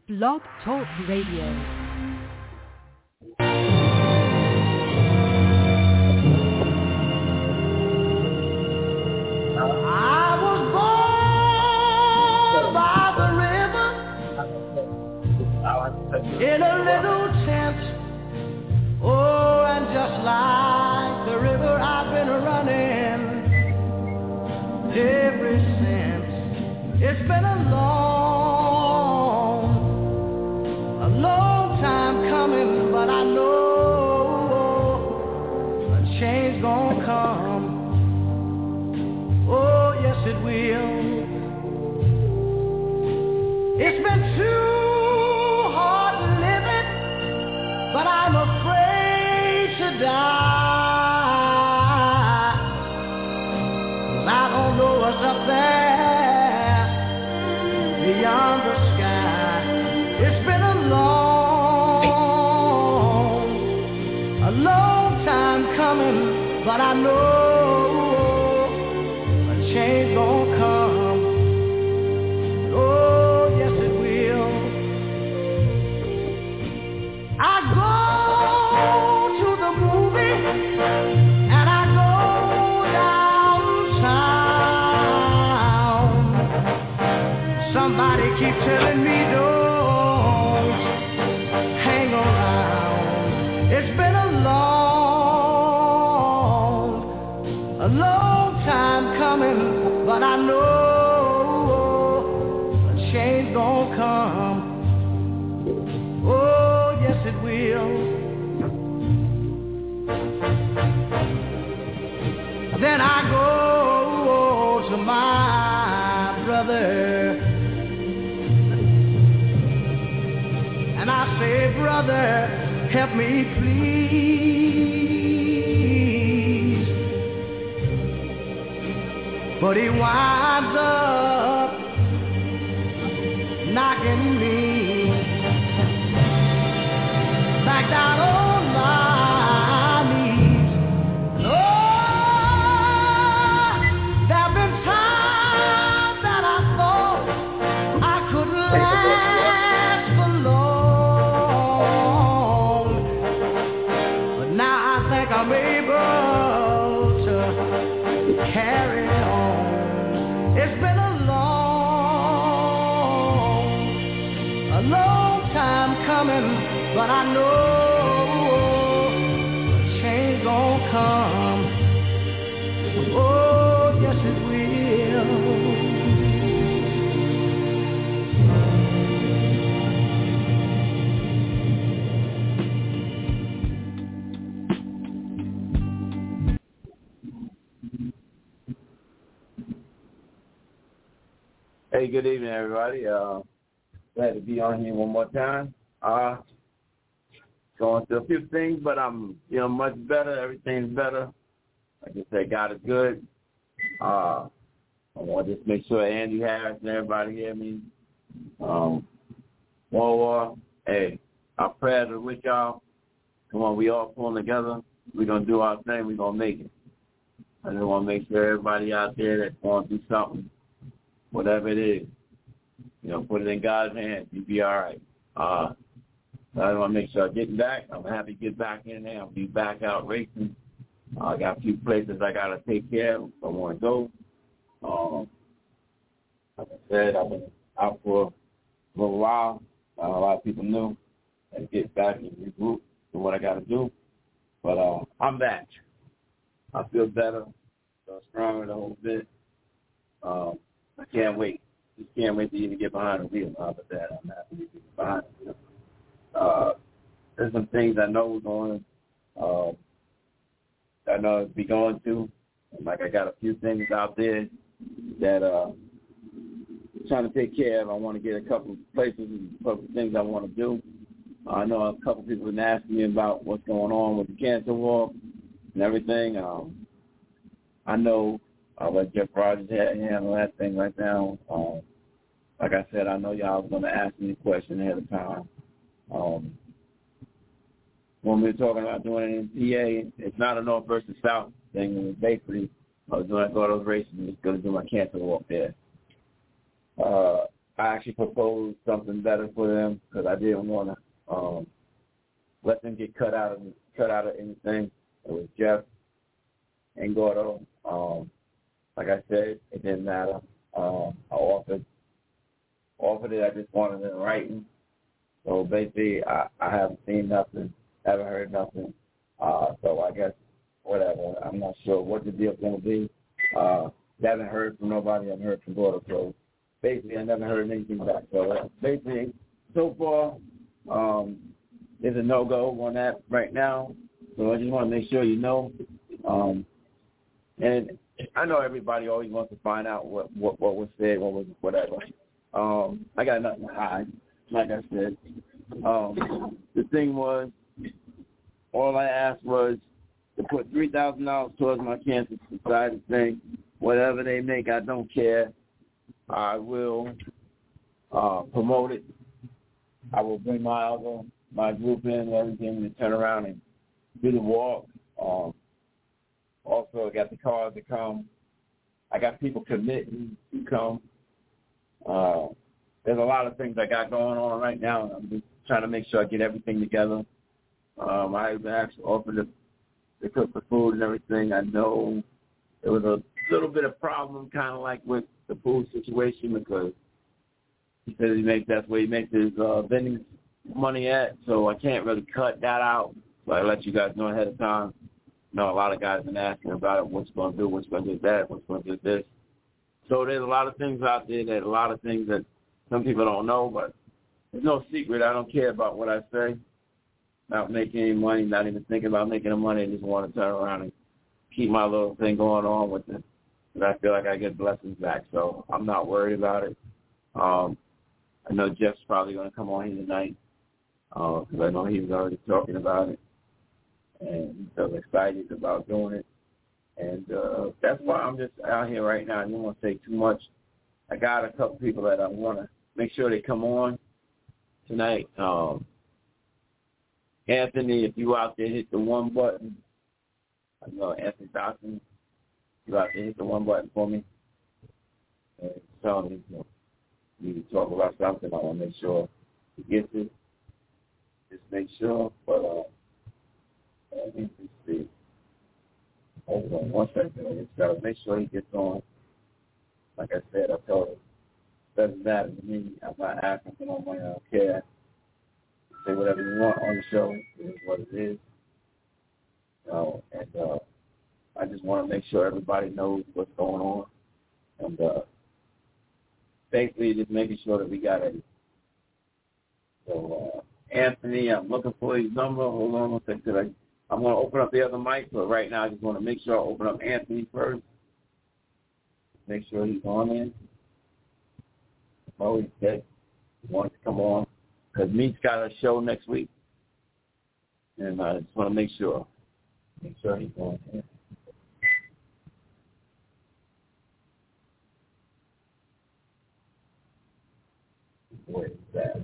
Blog Talk Radio. In a little tent, oh, and just like the river I've been running ever since. It's been a long time coming, but I know a change gonna come. Oh, yes it will. It's been too but I'm afraid to die, 'cause I don't know what's up there beyond the sky. It's been a long time coming, but I know a change gonna come. Oh, yes it will. I go to the movie and I go downtown. Somebody keep telling me don't hang around. It's been a long time coming, but I know a change gonna come. Oh, yes it will. Then I go to my brother and I say, brother, help me please. But he winds up knocking me back down on my knees. Oh, there've been times that I thought I couldn't last for long, but now I think I'm able to carry on. It's been a long time coming, but I know a change gonna come. Oh, yes it will. Hey, good evening, everybody. Glad to be on here one more time. Going through a few things, but I'm, much better. Everything's better. Like I said, God is good. I want to just make sure Andy Harris and everybody hear me. Hey, our prayers are with y'all. Come on, we all pulling together. We're going to do our thing. We're going to make it. I just want to make sure everybody out there that's going through something, whatever it is, put it in God's hands. You'll be all right. I want to make sure I'm getting back. I'm happy to get back in there. I'll be back out racing. I got a few places I got to take care of. I want to go. Like I said, I've been out for a little while. A lot of people knew. I had to get back and regroup for what I got to do. But I'm back. I feel better. Feel stronger the whole bit. I can't wait. Just can't wait to even get behind the wheel. But that I'm happy to get behind the wheel. There's some things I know we're going I know I'll be going to. Like I got a few things out there that I'm trying to take care of. I want to get a couple of places and a couple of things I want to do. I know a couple of people have been asking me about what's going on with the cancer walk and everything. I know I'll let Jeff Rogers handle that thing right now. Like I said, I know y'all was going to ask me a question ahead of time. When we were talking about doing it in PA, it's not a North versus South thing. Basically, I was going to go to those races and just going to do my cancer walk there. I actually proposed something better for them because I didn't want to let them get cut out of anything. It was Jeff and Gordo. Like I said, it didn't matter. I offered it. I just wanted it in writing. So basically, I haven't seen nothing, haven't heard nothing. So I guess whatever. I'm not sure what the deal's going to be. Haven't heard from nobody. I haven't heard from Gordo. So basically, I never heard anything back. So basically, so far, there's a no-go on that right now. So I just want to make sure you know. And I know everybody always wants to find out what was said, what was whatever. I got nothing to hide, like I said. The thing was, all I asked was to put $3,000 towards my Cancer Society thing. Whatever they make, I don't care. I will promote it. I will bring my group in and everything to turn around and do the walk. Also, I got the cars to come. I got people committing to come. There's a lot of things I got going on right now, and I'm just trying to make sure I get everything together. I actually offered to cook the food and everything. I know there was a little bit of problem, kind of like with the food situation, because he said that's where he makes his vending money at, so I can't really cut that out. So I let you guys know ahead of time. You know, a lot of guys have been asking about it, what's going to do, what's going to do that, what's going to do this. So there's a lot of things out there, there's a lot of things that some people don't know, but there's no secret. I don't care about what I say, not making any money, not even thinking about making the money. I just want to turn around and keep my little thing going on with it. And I feel like I get blessings back, so I'm not worried about it. I know Jeff's probably going to come on here tonight because I know he was already talking about it. And he's so excited about doing it. And that's why I'm just out here right now. I don't want to say too much. I got a couple people that I want to make sure they come on tonight. Anthony, if you out there, hit the one button. I know Anthony Dawson, you out there, hit the one button for me. And tell me, you need to talk about something. I want to make sure he gets it. Just make sure. But let me see. Hold on 1 second. I just got to make sure he gets on. Like I said, I told him, it doesn't matter to me. I'm not asking for no money. I don't care. Say whatever you want on the show. It is what it is. And I just want to make sure everybody knows what's going on. And basically just making sure that we got it. So, Anthony, I'm looking for his number. Hold on 1 second. I'm going to open up the other mic, but right now I just want to make sure I open up Anthony first. Make sure he's on in. Oh, he's dead. He wants to come on. Because Meek's got a show next week. And I just want to make sure he's on in. Where is that?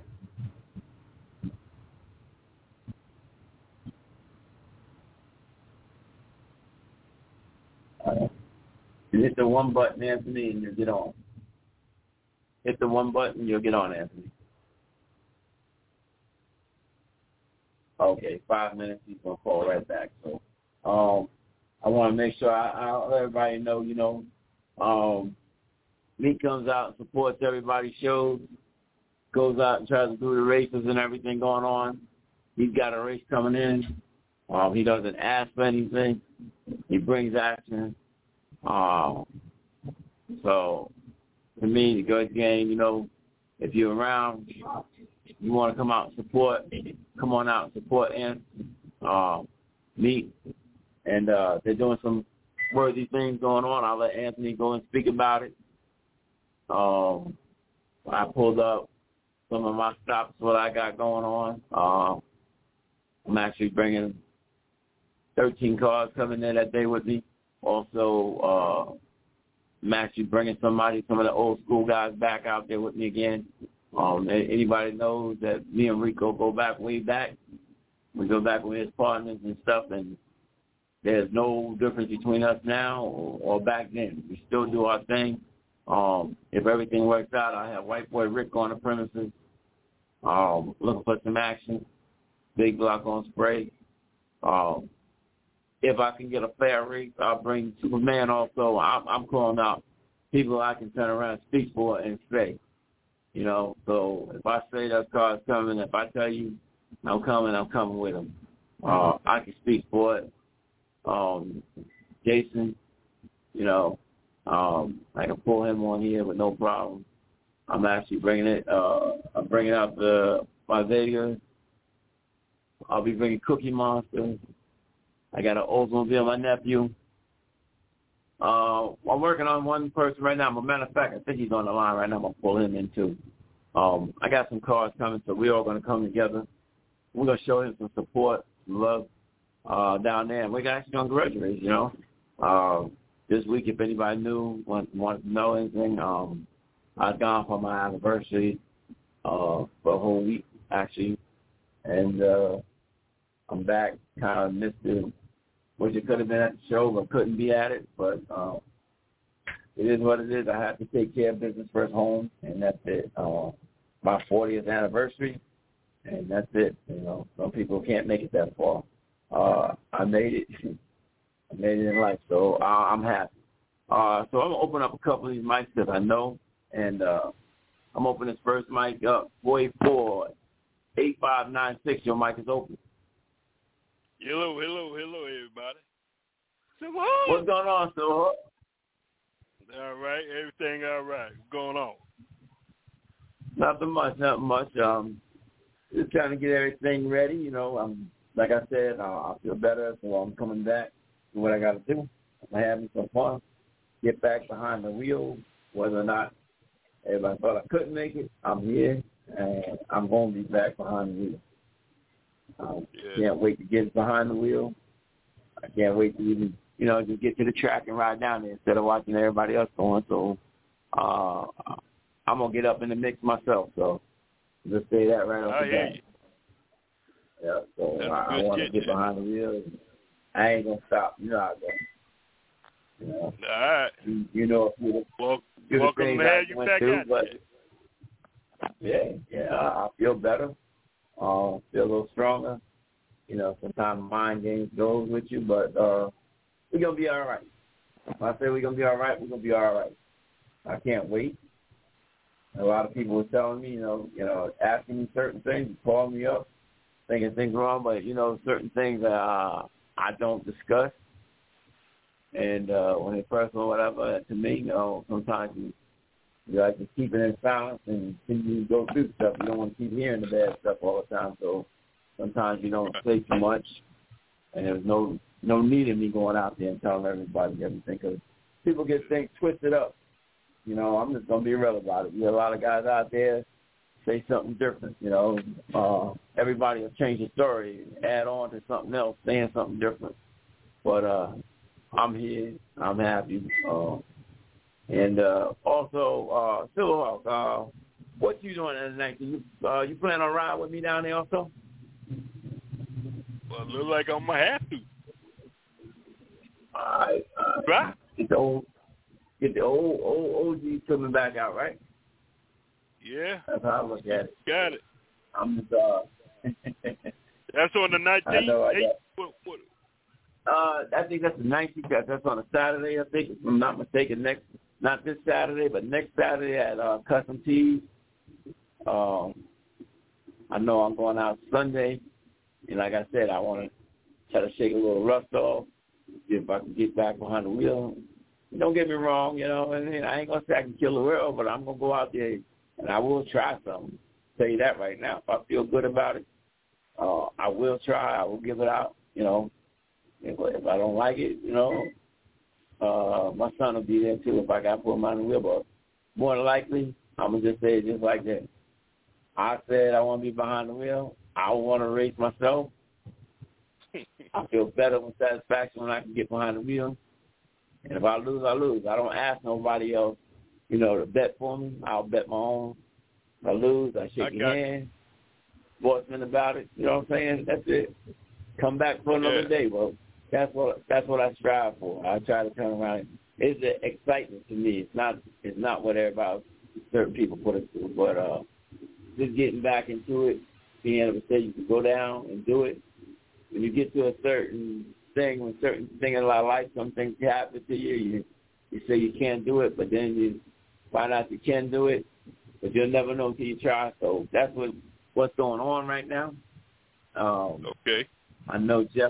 You hit the one button, Anthony, and you'll get on. Hit the one button, you'll get on, Anthony. Okay, 5 minutes, he's going to call right back. So I want to make sure I let everybody know, Meek comes out and supports everybody's shows, goes out and tries to do the races and everything going on. He's got a race coming in. He doesn't ask for anything. He brings action. So, to me, the good game, if you're around, you want to come out and support, come on out and support Meek. And they're doing some worthy things going on. I'll let Anthony go and speak about it. I pulled up some of my stops, what I got going on. I'm actually bringing 13 cars coming in that day with me. Also, I'm actually bringing some of the old school guys back out there with me again. Anybody knows that me and Rico go back way back. We go back with his partners and stuff, and there's no difference between us now or back then. We still do our thing. If everything works out, I have White Boy Rick on the premises. Looking for some action. Big block on spray. If I can get a fair rate, I'll bring Superman also. I'm calling out people I can turn around and speak for and say. So if I say that car's coming, if I tell you I'm coming with them. I can speak for it. Jason, I can pull him on here with no problem. I'm actually bringing it. I'm bringing out my Vega. I'll be bringing Cookie Monster. I got an Oldsmobile, my nephew. I'm working on one person right now. As a matter of fact, I think he's on the line right now. I'm going to pull him in, too. I got some cars coming, so we're all going to come together. We're going to show him some support, some love down there. And we're actually going to graduate, This week, if anybody wants to know anything, I've gone for my anniversary for a whole week, actually. And I'm back, kind of missed it. Wish it could have been at the show, but couldn't be at it. But it is what it is. I have to take care of business first home, and that's it. My 40th anniversary, and that's it. Some people can't make it that far. I made it. I made it in life, so I'm happy. So I'm going to open up a couple of these mics that I know, and I'm opening this first mic up. 484-8596, your mic is open. Hello, everybody. What's going on, Silver? All right, everything all right. What's going on? Nothing much. Just trying to get everything ready. Like I said, I feel better, so I'm coming back to what I got to do. I'm having some fun. Get back behind the wheel, whether or not everybody thought I couldn't make it. I'm here, and I'm going to be back behind the wheel. Can't wait to get behind the wheel. I can't wait to even, just get to the track and ride down there instead of watching everybody else going. So I'm going to get up in the mix myself. So just say that right off the bat. Yeah, so I want to get behind the wheel. I ain't going to stop. You know how I go. All right. Welcome to have you back out. Yeah, I feel better. Feel a little stronger. Sometimes mind games goes with you, but we're going to be all right. If I say we're going to be all right, we're going to be all right. I can't wait. A lot of people were telling me, asking me certain things, calling me up, thinking things wrong, but, certain things that I don't discuss. And when it's personal or whatever, to me, sometimes you like to keep it in silence and continue to go through stuff. You don't want to keep hearing the bad stuff all the time. So sometimes you don't say too much, and there's no need in me going out there and telling everybody everything, because people get things twisted up. I'm just going to be real about it. You have a lot of guys out there say something different. Everybody will change the story, add on to something else, saying something different. But I'm here. I'm happy. And also, Silverhawk, what you doing tonight? You plan on riding with me down there also? Well, it looks like I'm going to have to. All right. Right. Get the old OG coming back out, right? Yeah. That's how I look at it. Got it. I'm just, That's on the 19th? I know. What? I think that's the 19th. That's on a Saturday, I think, if I'm not mistaken. Not this Saturday, but next Saturday at Custom Tees. I know I'm going out Sunday. And like I said, I want to try to shake a little rust off, see if I can get back behind the wheel. Don't get me wrong, and I ain't going to say I can kill the world, but I'm going to go out there and I will try something. Tell you that right now. If I feel good about it, I will try. I will give it out, If I don't like it, my son will be there too if I got to put him on the wheel. But more than likely, I'm going to just say it just like that. I said I want to be behind the wheel. I want to race myself. I feel better with satisfaction when I can get behind the wheel. And if I lose, I lose. I don't ask nobody else, to bet for me. I'll bet my own. If I lose, I shake your hand. Sportsman about it. You know what I'm saying? That's it. Come back for another day. Well, that's what I strive for. I try to turn around and it's an excitement to me. It's not what certain people put it through, but just getting back into it, being able to say you can go down and do it. When you get to a certain thing, when certain thing in life, some things happen to you, you say you can't do it, but then you find out you can do it, but you'll never know until you try. So that's what's going on right now. Okay. I know Jeff.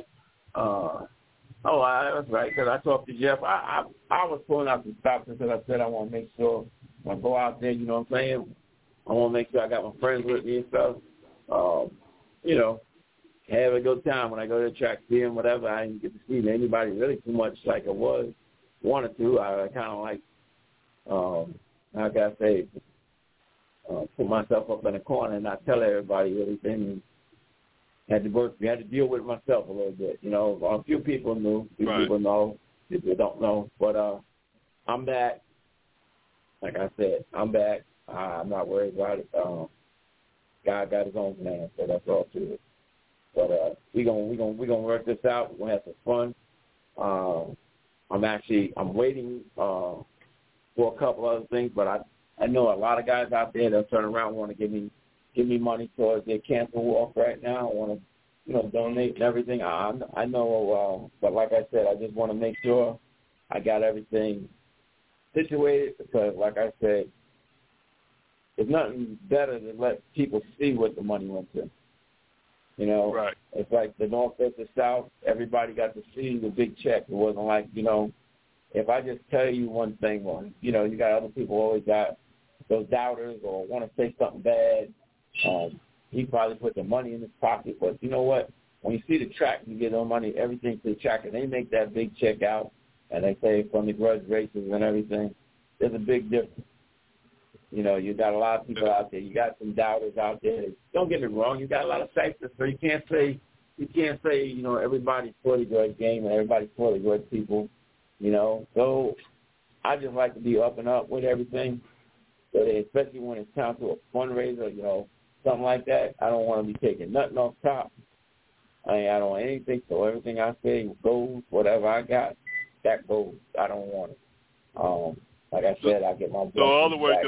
That's right, because I talked to Jeff. I was pulling out some stops because I said I want to make sure when I go out there, you know what I'm saying, I want to make sure I got my friends with me and stuff. Have a good time when I go to the track, see them, whatever. I didn't get to see anybody really too much like I wanted to. I kind of like, how can I say, put myself up in a corner and not tell everybody everything. Had to deal with it myself a little bit. A few people knew, a few people know, people don't know. But I'm back. Like I said, I'm back. I'm not worried about it. God got his own plan, so that's all to it. But we gonna work this out. We're gonna have some fun. I'm waiting for a couple other things, but I know a lot of guys out there that turn around and want to give me money towards their cancer walk right now. I want to, donate and everything. I know, but like I said, I just want to make sure I got everything situated because, like I said, there's nothing better than let people see what the money went to. Right. It's like the North versus South. Everybody got to see the big check. It wasn't like, if I just tell you one thing, you got other people always got those doubters or want to say something bad. He probably put the money in his pocket. But you know what? When you see the track, you get no money, everything to the track, and they make that big check out, and they say from the grudge races and everything, there's a big difference. You got a lot of people out there. You got some doubters out there. Don't get me wrong. You got a lot of factors, so you can't say, everybody's for the grudge game and everybody's for the grudge people, So I just like to be up and up with everything. So especially when it's time to a fundraiser, something like that. I don't want to be taking nothing off top. I don't want anything. So everything I say goes. Whatever I got, that goes. I don't want it. Like I said, I get my blessings. So, other words,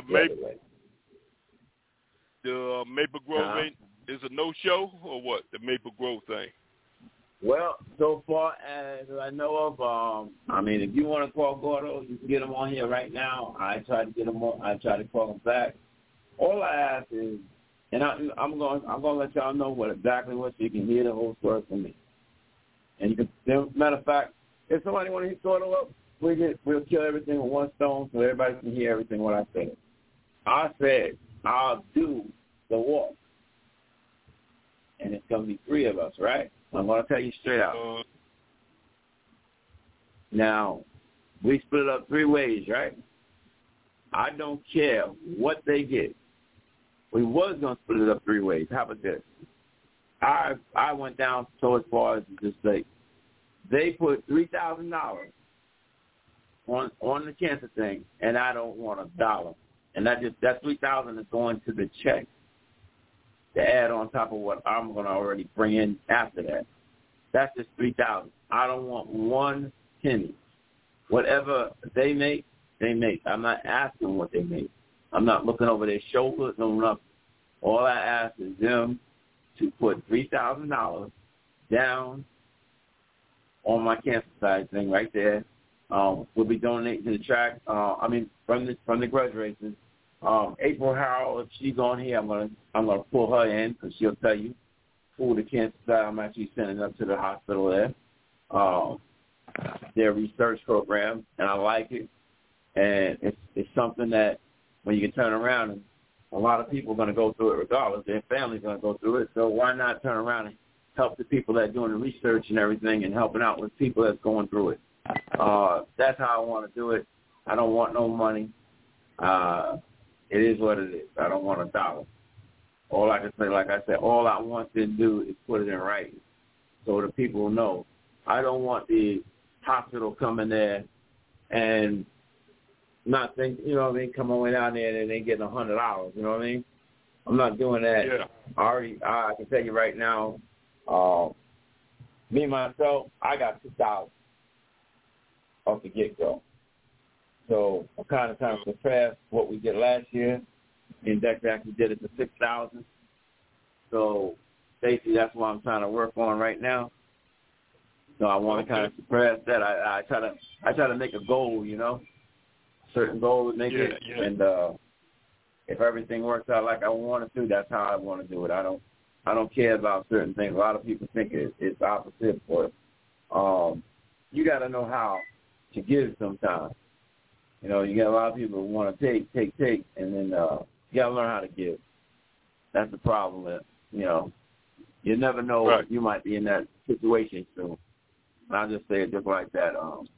the Maple Grove is a no-show or what? The Maple Grove thing. Well, so far as I know of, if you want to call Gordo, you can get him on here right now. I try to get him on. I try to call him back. All I ask is, and I'm going to let y'all know exactly what so you can hear the whole story from me. And you can, matter of fact, if somebody want to hit Gordo up, we'll kill everything with one stone so everybody can hear everything what I said. I said I'll do the walk, and it's going to be 3 of us, right? I'm going to tell you straight out. Now, we split up 3 ways, right? I don't care what they get. We was going to split it up 3 ways. How about this? I went down so as far as to just say, they put $3,000 on the cancer thing, and I don't want $1. And that $3,000 is going to the check to add on top of what I'm going to already bring in after that. That's just $3,000. I don't want 1 penny. Whatever they make, they make. I'm not asking what they make. I'm not looking over their shoulders, no nothing. All I ask is them to put $3,000 down on my cancer side thing right there. We'll be donating to the track. From the grudge races. April Harrell, if she's on here, I'm gonna pull her in because she'll tell you who the cancer side. I'm actually sending up to the hospital there. Their research program, and I like it. And it's something that when you can turn around, and a lot of people are going to go through it regardless. Their family's going to go through it. So why not turn around and help the people that are doing the research and everything and helping out with people that's going through it. That's how I want to do it. I don't want no money. It is what it is. I don't want $1. All I can say, like I said, all I want to do is put it in writing so the people know. I don't want the hospital coming there and not think, come on way down there and they getting $100, you know what I mean? I'm not doing that. Yeah. I can tell you right now, me, myself, I got $2 off the get-go. So I'm kind of trying to surpass what we did last year. And Dex actually did it to 6,000. So basically that's what I'm trying to work on right now. So I want to kind of suppress that. I try to make a goal, you know, certain goal to make it. Yeah. And if everything works out like I want it to, that's how I want to do it. I don't care about certain things. A lot of people think it's opposite, but you got to know how to give sometimes. You know, you got a lot of people who want to take, and then you got to learn how to give. That's the problem with, you know, you never know. Right. You might be in that situation soon. I'll just say it just like that.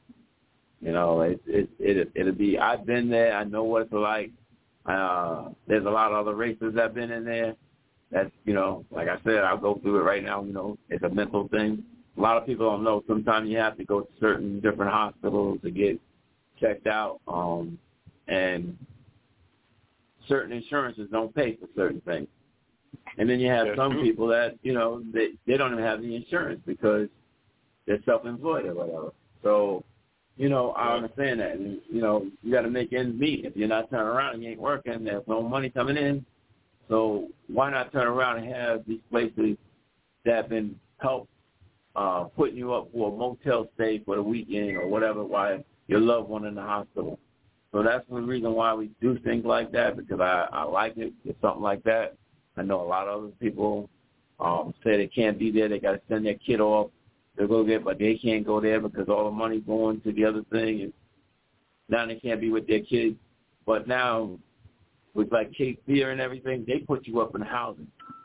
You know, it'll be, I've been there. I know what it's like. There's a lot of other races that have been in there. That's, you know, like I said, I'll go through it right now. You know, it's a mental thing. A lot of people don't know. Sometimes you have to go to certain different hospitals to get checked out. And certain insurances don't pay for certain things. And then you have some people that, you know, they don't even have the insurance because they're self-employed or whatever. So, you know, I understand that. And, you know, you got to make ends meet. If you're not turning around and you ain't working, there's no money coming in. So why not turn around and have these places that have been helped putting you up for a motel stay for the weekend or whatever while your loved one in the hospital. So that's the reason why we do things like that, because I like it. It's something like that. I know a lot of other people say they can't be there. They got to send their kid off. They'll go there, but they can't go there because all the money's going to the other thing. And now they can't be with their kids. But now, with like Cape Fear and everything, they put you up in housing.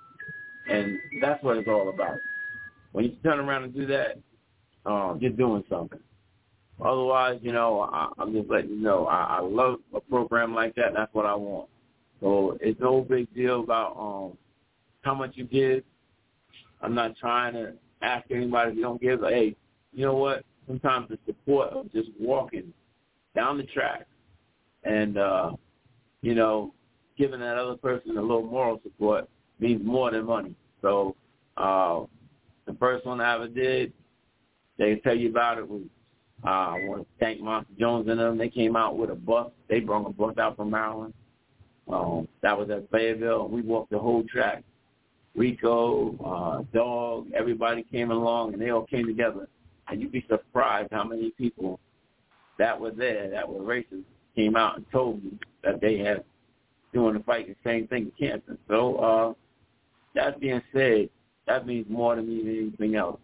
And that's what it's all about. When you turn around and do that, you're doing something. Otherwise, you know, I'm just letting you know, I love a program like that, and that's what I want. So it's no big deal about how much you give. I'm not trying to ask anybody if you don't give. But, hey, you know what? Sometimes the support of just walking down the track and, you know, giving that other person a little moral support means more than money. So the first one I ever did, they tell you about it was, I want to thank Monster Jones and them. They came out with a bus. They brought a bus out from Maryland. That was at Fayetteville. We walked the whole track. Rico, Dog, everybody came along, and they all came together. And you'd be surprised how many people that were there, that were racers, came out and told me that they had doing the fight the same thing with cancer. So that being said, that means more to me than anything else.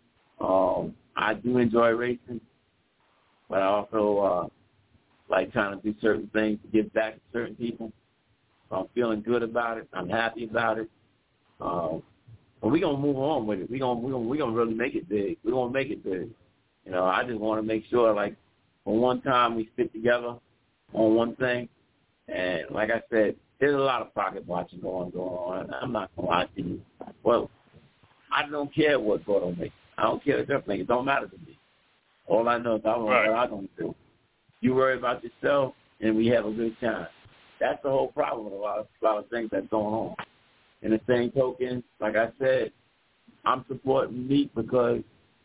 I do enjoy racing, but I also like trying to do certain things to give back to certain people. So I'm feeling good about it. I'm happy about it. But we're going to move on with it. We're gonna really make it big. We're going to make it big. You know, I just want to make sure, like, for one time we stick together on one thing. And like I said, there's a lot of pocket watching going on. I'm not going to lie to you. Well, I don't care what Gordo makes. I don't care what they're thinking. It don't matter to me. All I know is I want what I'm going to do. You worry about yourself, and we have a good time. That's the whole problem with a lot of things that's going on. In the same token, like I said, I'm supporting Meek because,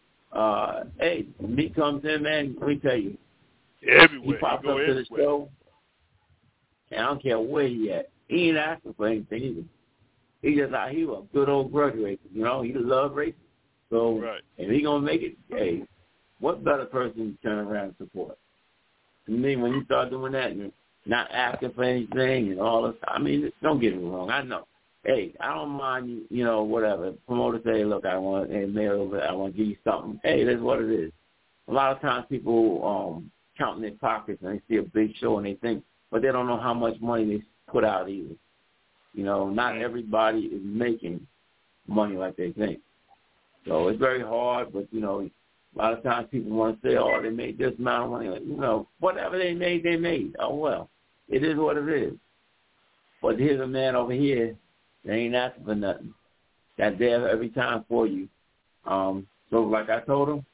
hey, when Meek comes in, man, let me tell you. Everywhere. He pops up to the show, and I don't care where he at. He ain't asking for anything either. He just like, he was a good old grudge racer, you know. He love racing. So if he going to make it, hey, what better person to turn around and support? To me, when you start doing that and not asking for anything and all this, I mean, don't get me wrong. I know. Hey, I don't mind, you know, whatever. Promoter say, look, I want to give you something. Hey, that's what it is. A lot of times people count in their pockets and they see a big show and they think, but they don't know how much money they put out either. You know, not everybody is making money like they think. So it's very hard, but, you know, a lot of times people want to say, oh, they made this amount of money. Like, you know, whatever they made, they made. Oh, well, it is what it is. But here's a man over here that ain't asking for nothing. That's there every time for you. So like I told him,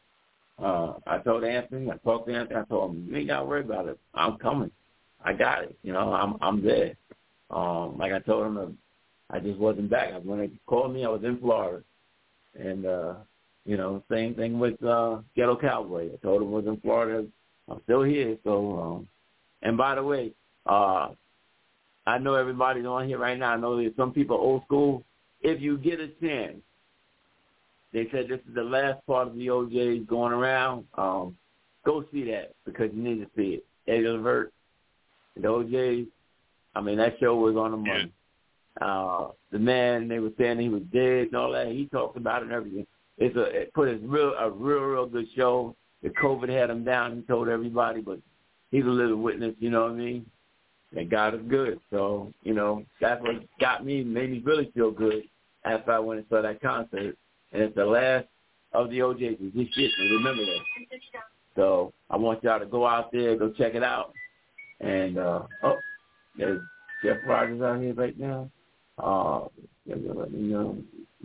I told Anthony, I talked to Anthony, I told him, you ain't got to worry about it. I'm coming. I got it. You know, I'm there. Like I told him, I just wasn't back. When they called me, I was in Florida. And, you know, same thing with Ghetto Cowboy. I told him I was in Florida I'm still here. So, and by the way, I know everybody's on here right now. I know there's some people old school. If you get a chance, they said this is the last part of the OJs going around. Go see that because you need to see it. Eddie Levert, the OJs. I mean, that show was on the money. The man, they were saying he was dead and all that. He talked about it and everything. It put a real good show. The COVID had him down. He told everybody, but he's a little witness. You know what I mean? And God is good. So that's what got me, made me really feel good after I went and saw that concert. And it's the last of the OJs. This shit, remember that. So I want y'all to go out there, go check it out. And there's Jeff Rogers out here right now. Let me know.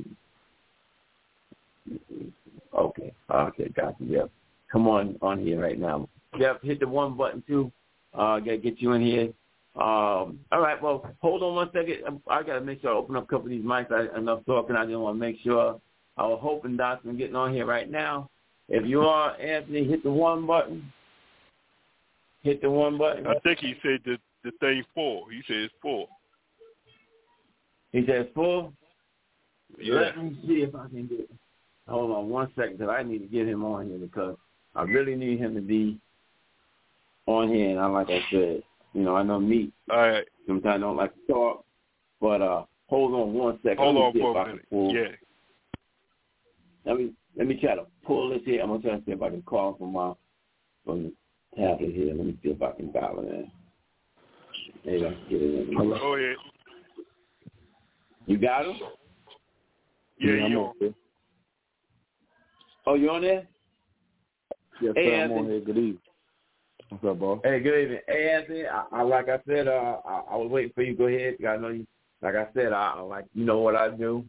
Okay, got you. Yep. Come on here right now. Jeff, hit the one button too. Gotta get you in here. All right. Well, hold on one second. I gotta make sure I open up a couple of these mics. Enough talking. I just want to make sure. I was hoping Dotson getting on here right now. If you are, Anthony, hit the one button. Hit the one button. I think he said the thing full. He said it's full. He said full? Yeah. Let me see if I can get it. Hold on one second, because I need to get him on here because I really need him to be on here. And like I said, I know me. All right. Sometimes I don't like to talk, but hold on one second. Hold on for a minute. Yeah. Let me try to pull this here. I'm gonna try to see if I can call from the tablet here. Let me see if I can dial it in. Maybe I can get it in. Go ahead. You got him? Yeah, you on. Oh, you on there? Yes, hey, sir, I'm on here. Good evening. What's up, boss? Hey, good evening. Hey, Anthony, like I said, I was waiting for you to go ahead. I know you. Like I said, I like what I do.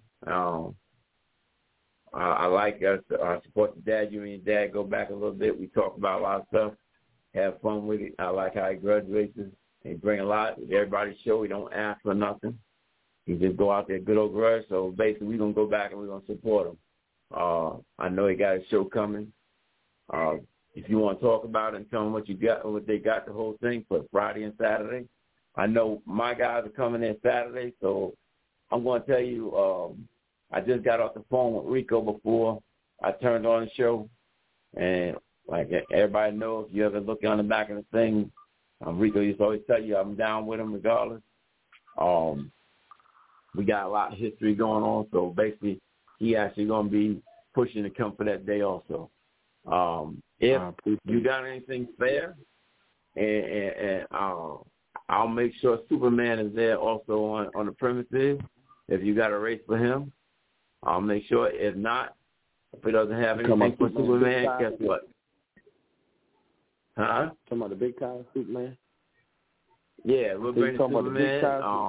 I like us. I support the dad. You and your dad go back a little bit. We talk about a lot of stuff. Have fun with it. I like how he grudge races. He bring a lot. Everybody's show. He don't ask for nothing. He just go out there, good old grudge. So basically, we're going to go back and we're going to support him. I know he got a show coming. If you want to talk about it and tell them what you got, what they got, the whole thing for Friday and Saturday. I know my guys are coming in Saturday, so I'm going to tell you, I just got off the phone with Rico before I turned on the show. And like everybody knows, if you ever look on the back of the thing, Rico used to always tell you I'm down with him regardless. We got a lot of history going on, so basically he actually going to be pushing to come for that day also. If you got anything fair, and I'll make sure Superman is there also on the premises. If you got a race for him, I'll make sure. If not, if it doesn't have anything for Superman, guess what? Huh? Talking about the big time Superman? Yeah, we'll bring the Superman.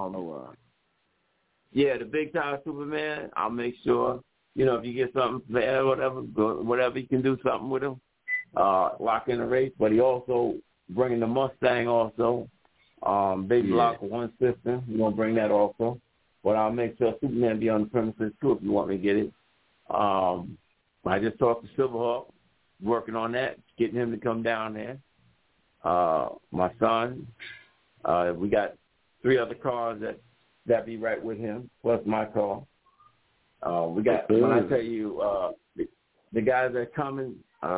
Yeah, the big time Superman. I'll make sure. If you get something fair, whatever you can do something with him, lock in the race. But he also bringing the Mustang also. Big block with one system. We're going to bring that also. But I'll make sure Superman be on the premises too if you want me to get it. I just talked to Silverhawk, working on that, getting him to come down there. My son, we got 3 other cars that be right with him, plus my car. We got, when I tell you, the guys that are coming,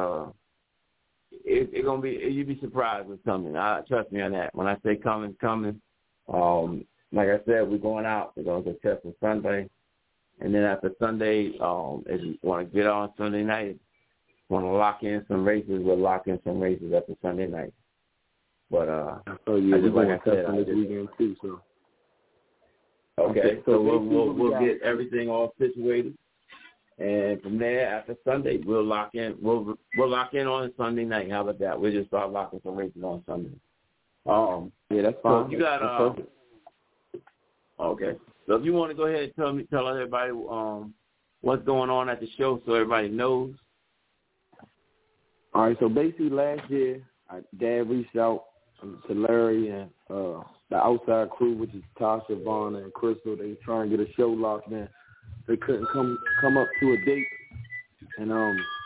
it's going to be, you'd be surprised with coming. Trust me on that. When I say coming. Like I said, we're going out. We're going to go test on Sunday. And then after Sunday, if you want to get on Sunday night, want to lock in some races, we'll lock in some races after Sunday night. But we're going to test on this weekend too, so. Okay, so we'll get everything all situated, and from there after Sunday we'll lock in. We'll lock in on Sunday night. How about that? We'll just start locking some races on Sunday. Yeah, that's fine. So you got okay. So if you want to go ahead and tell everybody what's going on at the show, so everybody knows. All right. So basically, last year, Dad reached out to Larry and the outside crew, which is Tasha, Vaughn, and Crystal. They try and get a show locked in. They couldn't come up to a date, and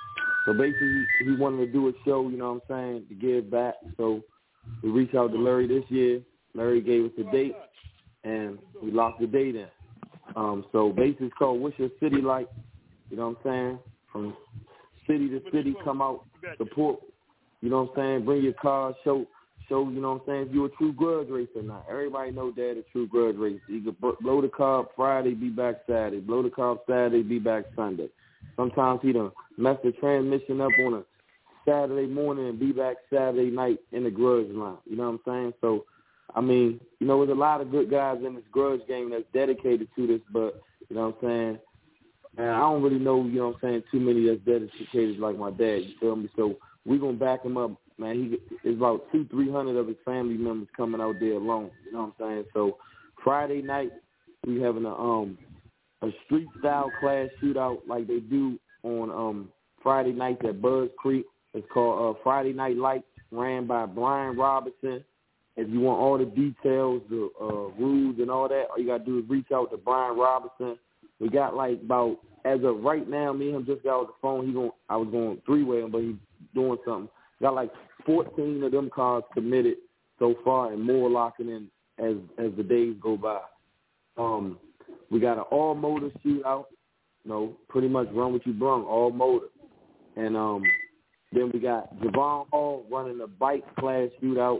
So basically, he wanted to do a show, you know what I'm saying, to give back. So we reached out to Larry this year. Larry gave us a date, and we locked the date in. So basically it's called What's Your City Like? You know what I'm saying? From city to city, come out, support. You know what I'm saying? Bring your car, show, you know what I'm saying, if you're a true grudge racer or not. Everybody know Dad a true grudge racer. You can blow the car up Friday, be back Saturday. Blow the car up Saturday, be back Sunday. Sometimes he done mess the transmission up on a Saturday morning and be back Saturday night in the grudge line. You know what I'm saying? So, I mean, you know, there's a lot of good guys in this grudge game that's dedicated to this, but, you know what I'm saying, and I don't really know, you know what I'm saying, too many that's dedicated like my dad, you feel me? So we're going to back him up, man. It's about 200-300 of his family members coming out there alone, you know what I'm saying? So Friday night, we having a street-style class shootout like they do on Friday nights at Buzz Creek. It's called Friday Night Lights, ran by Brian Robinson. If you want all the details, the rules and all that, all you got to do is reach out to Brian Robinson. We got like about, as of right now, me and him just got off the phone. I was going three-way him, but he's doing something. Got like 14 of them cars committed so far and more locking in as the days go by. We got an all-motor shootout, you know, pretty much run what you brung, all-motor. And then we got Javon Hall running a bike class shootout,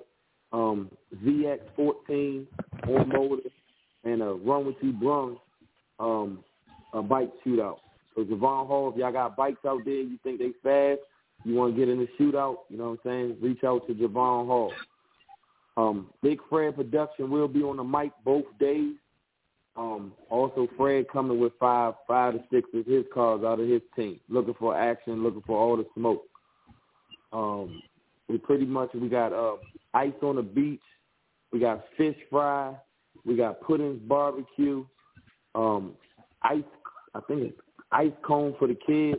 ZX14 all-motor, and a run what you brung, a bike shootout. So Javon Hall, if y'all got bikes out there, you think they fast, you want to get in the shootout, you know what I'm saying, reach out to Javon Hall. Big Fred Production will be on the mic both days. Also, Fred coming with 5 to 6 of his cars out of his team, looking for action, looking for all the smoke. We got Ice on the Beach, we got Fish Fry, we got Pudding's Barbecue, Ice Cone for the kids.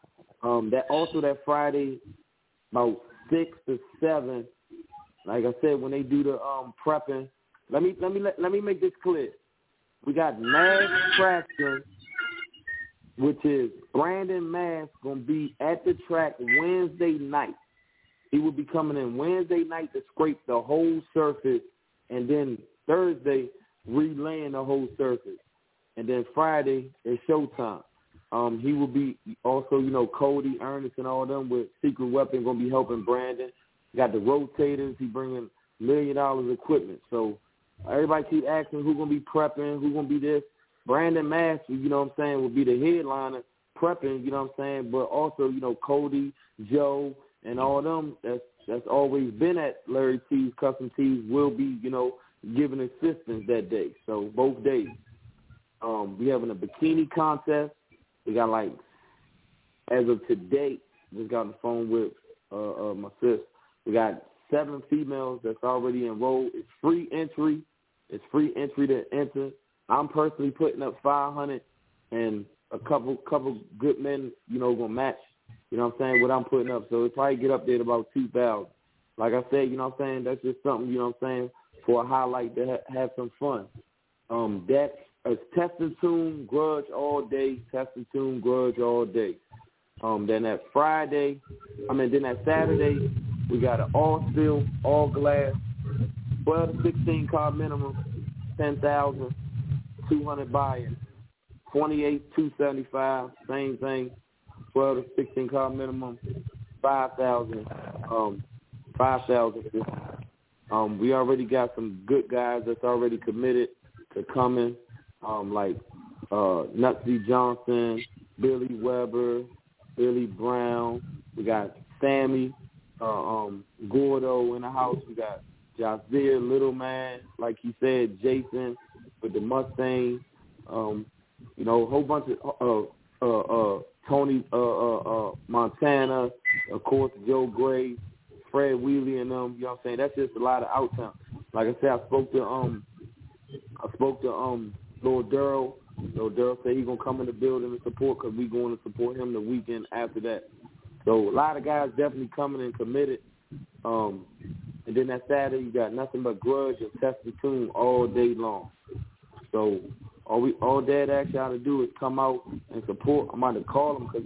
That Friday, about 6 to 7. Like I said, when they do the prepping, let me make this clear. We got Mass Traction, which is Brandon Mass, going to be at the track Wednesday night. He will be coming in Wednesday night to scrape the whole surface, and then Thursday relaying the whole surface. And then Friday is showtime. He will be also, you know, Cody, Ernest, and all them with Secret Weapon going to be helping Brandon. Got the rotators. He bringing $1 million equipment. So everybody keep asking who's going to be prepping, who's going to be this. Brandon Mass, you know what I'm saying, will be the headliner prepping, you know what I'm saying, but also, you know, Cody, Joe, and all them that's always been at Larry T's Custom Tees will be, you know, giving assistance that day. So both days. We having a bikini contest. We got like, as of today, just got on the phone with my sis. We got 7 females that's already enrolled. It's free entry. It's free entry to enter. I'm personally putting up 500, and a couple good men, you know, gonna match. You know what I'm saying? What I'm putting up, so it'll probably get up there to about 2,000. Like I said, you know what I'm saying? That's just something, you know what I'm saying, for a highlight to have some fun. That's Test and Tune, Grudge all day. Test and Tune, Grudge all day. Then that Saturday, we got an all steel, all glass, 12 to 16 car minimum, 10,000, 200 buy-in, 28, 275, same thing, 12 to 16 car minimum, 5,000, 5,000. We already got some good guys that's already committed to coming, like Nutsy Johnson, Billy Weber, Billy Brown. We got Sammy, Gordo in the house. We got Jazir, Little Man, like he said, Jason with the Mustang. You know, a whole bunch of Tony Montana, of course, Joe Gray, Fred Wheelie and them. You know what I'm saying? That's just a lot of out-town. Like I said, I spoke to Lord Durrell. Lord Durrell said he's gonna come in the building and support because we going to support him the weekend after that. So a lot of guys definitely coming and committed. And then that Saturday you got nothing but Grudge and Test the Tune all day long. So all Dad asks y'all to do is come out and support. I'm about to call him because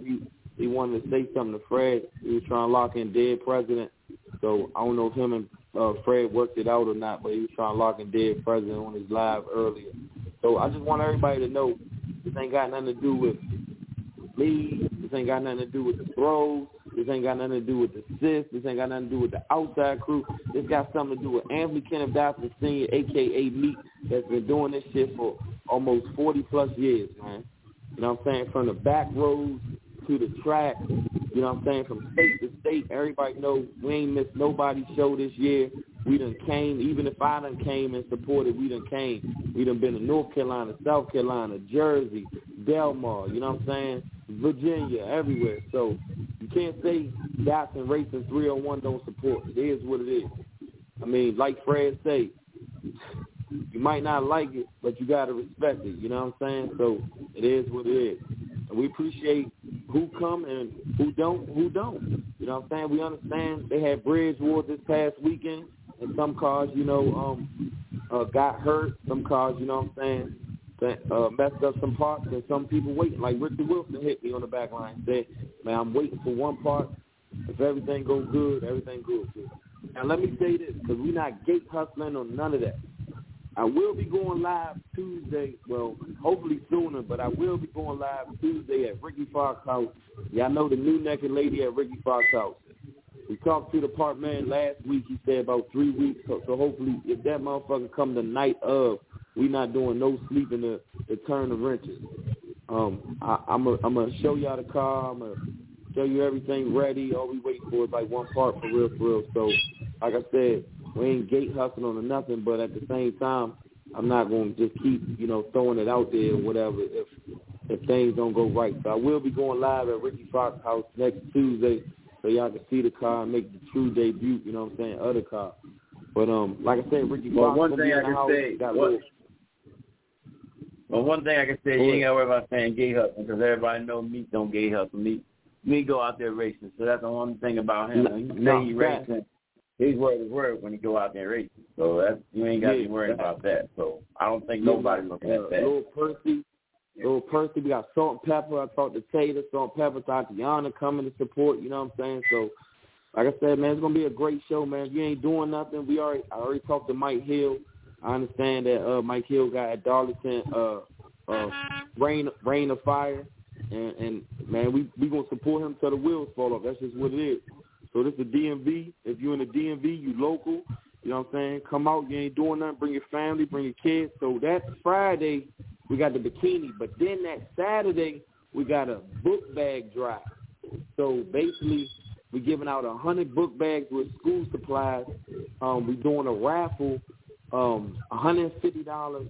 he wanted to say something to Fred. He was trying to lock in Dead President. So I don't know if him and Fred worked it out or not, but he was trying to lock in Dead President on his live earlier. So I just want everybody to know this ain't got nothing to do with me. This ain't got nothing to do with the Bros. This ain't got nothing to do with the Sis. This ain't got nothing to do with the outside crew. This got something to do with Anthony Kenneth Dodson Sr., a.k.a. Meek, that's been doing this shit for almost 40-plus years, man. You know what I'm saying? From the back roads to the track, you know what I'm saying? From state to state, everybody knows we ain't missed nobody's show this year. We done came, even if I done came and supported, we done came. We done been to North Carolina, South Carolina, Jersey, Delmar, you know what I'm saying? Virginia, everywhere. So you can't say Dotson Racing 301 don't support. It is what it is. I mean, like Fred say, you might not like it, but you got to respect it. You know what I'm saying? So it is what it is. And we appreciate who come and who don't. You know what I'm saying? We understand they had Bridge Wars this past weekend, and some cars, you know, got hurt. Some cars, you know what I'm saying, messed up some parts, and some people waiting. Like Richard Wilson hit me on the back line and said, man, I'm waiting for one part. If everything goes good, everything goes good. Now, let me say this, because we're not gate hustling or none of that. I will be going live Tuesday, well, hopefully sooner, but I will be going live Tuesday at Ricky Fox House. Y'all know the new naked lady at Ricky Fox House. We talked to the part man last week. He said about 3 weeks. So hopefully if that motherfucker come the night of, we not doing no sleeping to turn the wrenches. I'm going to show y'all the car. I'm going to show you everything ready. All we wait for is like one part for real. So like I said, we ain't gate hustling or nothing, but at the same time, I'm not going to just keep, you know, throwing it out there or whatever if things don't go right. So I will be going live at Ricky Fox House next Tuesday so y'all can see the car and make the true debut, you know what I'm saying, of the car. But like I said, Ricky Fox one thing I can say, one thing I can say, you ain't got to worry about saying gate hustling because everybody know Meek don't gate hustle. Meek go out there racing, so that's the one thing about him. When he say he racing, his word is word when he go out there racing. So that's, you ain't got to be worried about that. So I don't think nobody's looking at that. Little Percy, we got Salt and Pepper. I talked to Tater, Salt and Pepper, Tatiana coming to support, you know what I'm saying? So, like I said, man, it's going to be a great show, man. If you ain't doing nothing, I already talked to Mike Hill. I understand that Mike Hill got at Darlington Rain of Fire. And man, we going to support him till the wheels fall off. That's just what it is. So this is the DMV. If you're in the DMV, you local, you know what I'm saying? Come out. You ain't doing nothing. Bring your family. Bring your kids. So that Friday, we got the bikini. But then that Saturday, we got a book bag drive. So basically, we're giving out 100 book bags with school supplies. We're doing a raffle, $150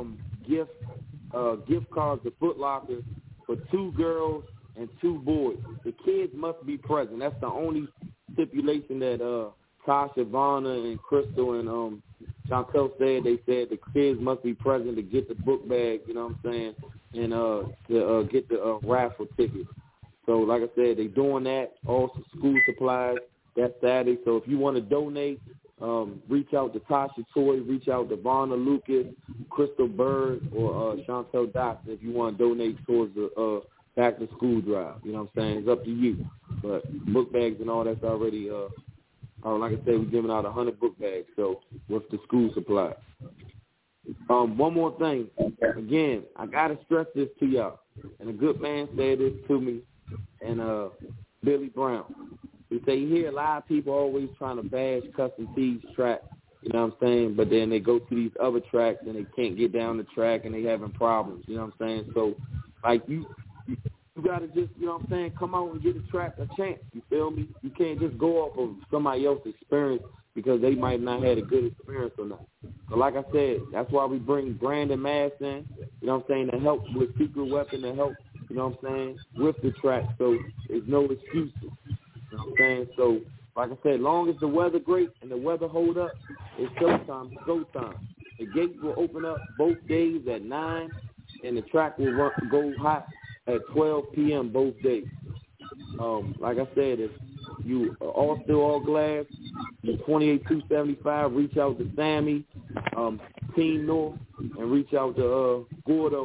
gift cards to Foot Locker for 2 girls and 2 boys. The kids must be present. That's the only stipulation that Tasha, Vanna, and Crystal and Chantel said. They said the kids must be present to get the book bag, you know what I'm saying, and to get the raffle tickets. So like I said, they doing that. Also school supplies that Saturday. So if you want to donate, reach out to Tasha Toy, reach out to Vanna Lucas, Crystal Bird, or Chantel Dotson if you want to donate towards the back to school drive. You know what I'm saying? It's up to you. But book bags and all that's already, like I said, we're giving out 100 book bags, so with the school supply. One more thing. Again, I got to stress this to y'all. And a good man said this to me, and Billy Brown. He said you hear a lot of people always trying to bash Custom Tees track, you know what I'm saying? But then they go to these other tracks and they can't get down the track and they having problems, you know what I'm saying? So, like, you got to just, you know what I'm saying, come out and give a track a chance, you feel me? You can't just go off of somebody else's experience because they might not have a good experience or not. So like I said, that's why we bring Brandon Mass in, you know what I'm saying, to help with Secret Weapon, to help, you know what I'm saying, with the track. So there's no excuses, you know what I'm saying? So like I said, long as the weather great and the weather hold up, it's showtime, it's go time. The gates will open up both days at 9, and the track will go hot at 12 p.m. both days. Like I said, if you are still all glass, you 28275, reach out to Sammy, Team North, and reach out to Gordo,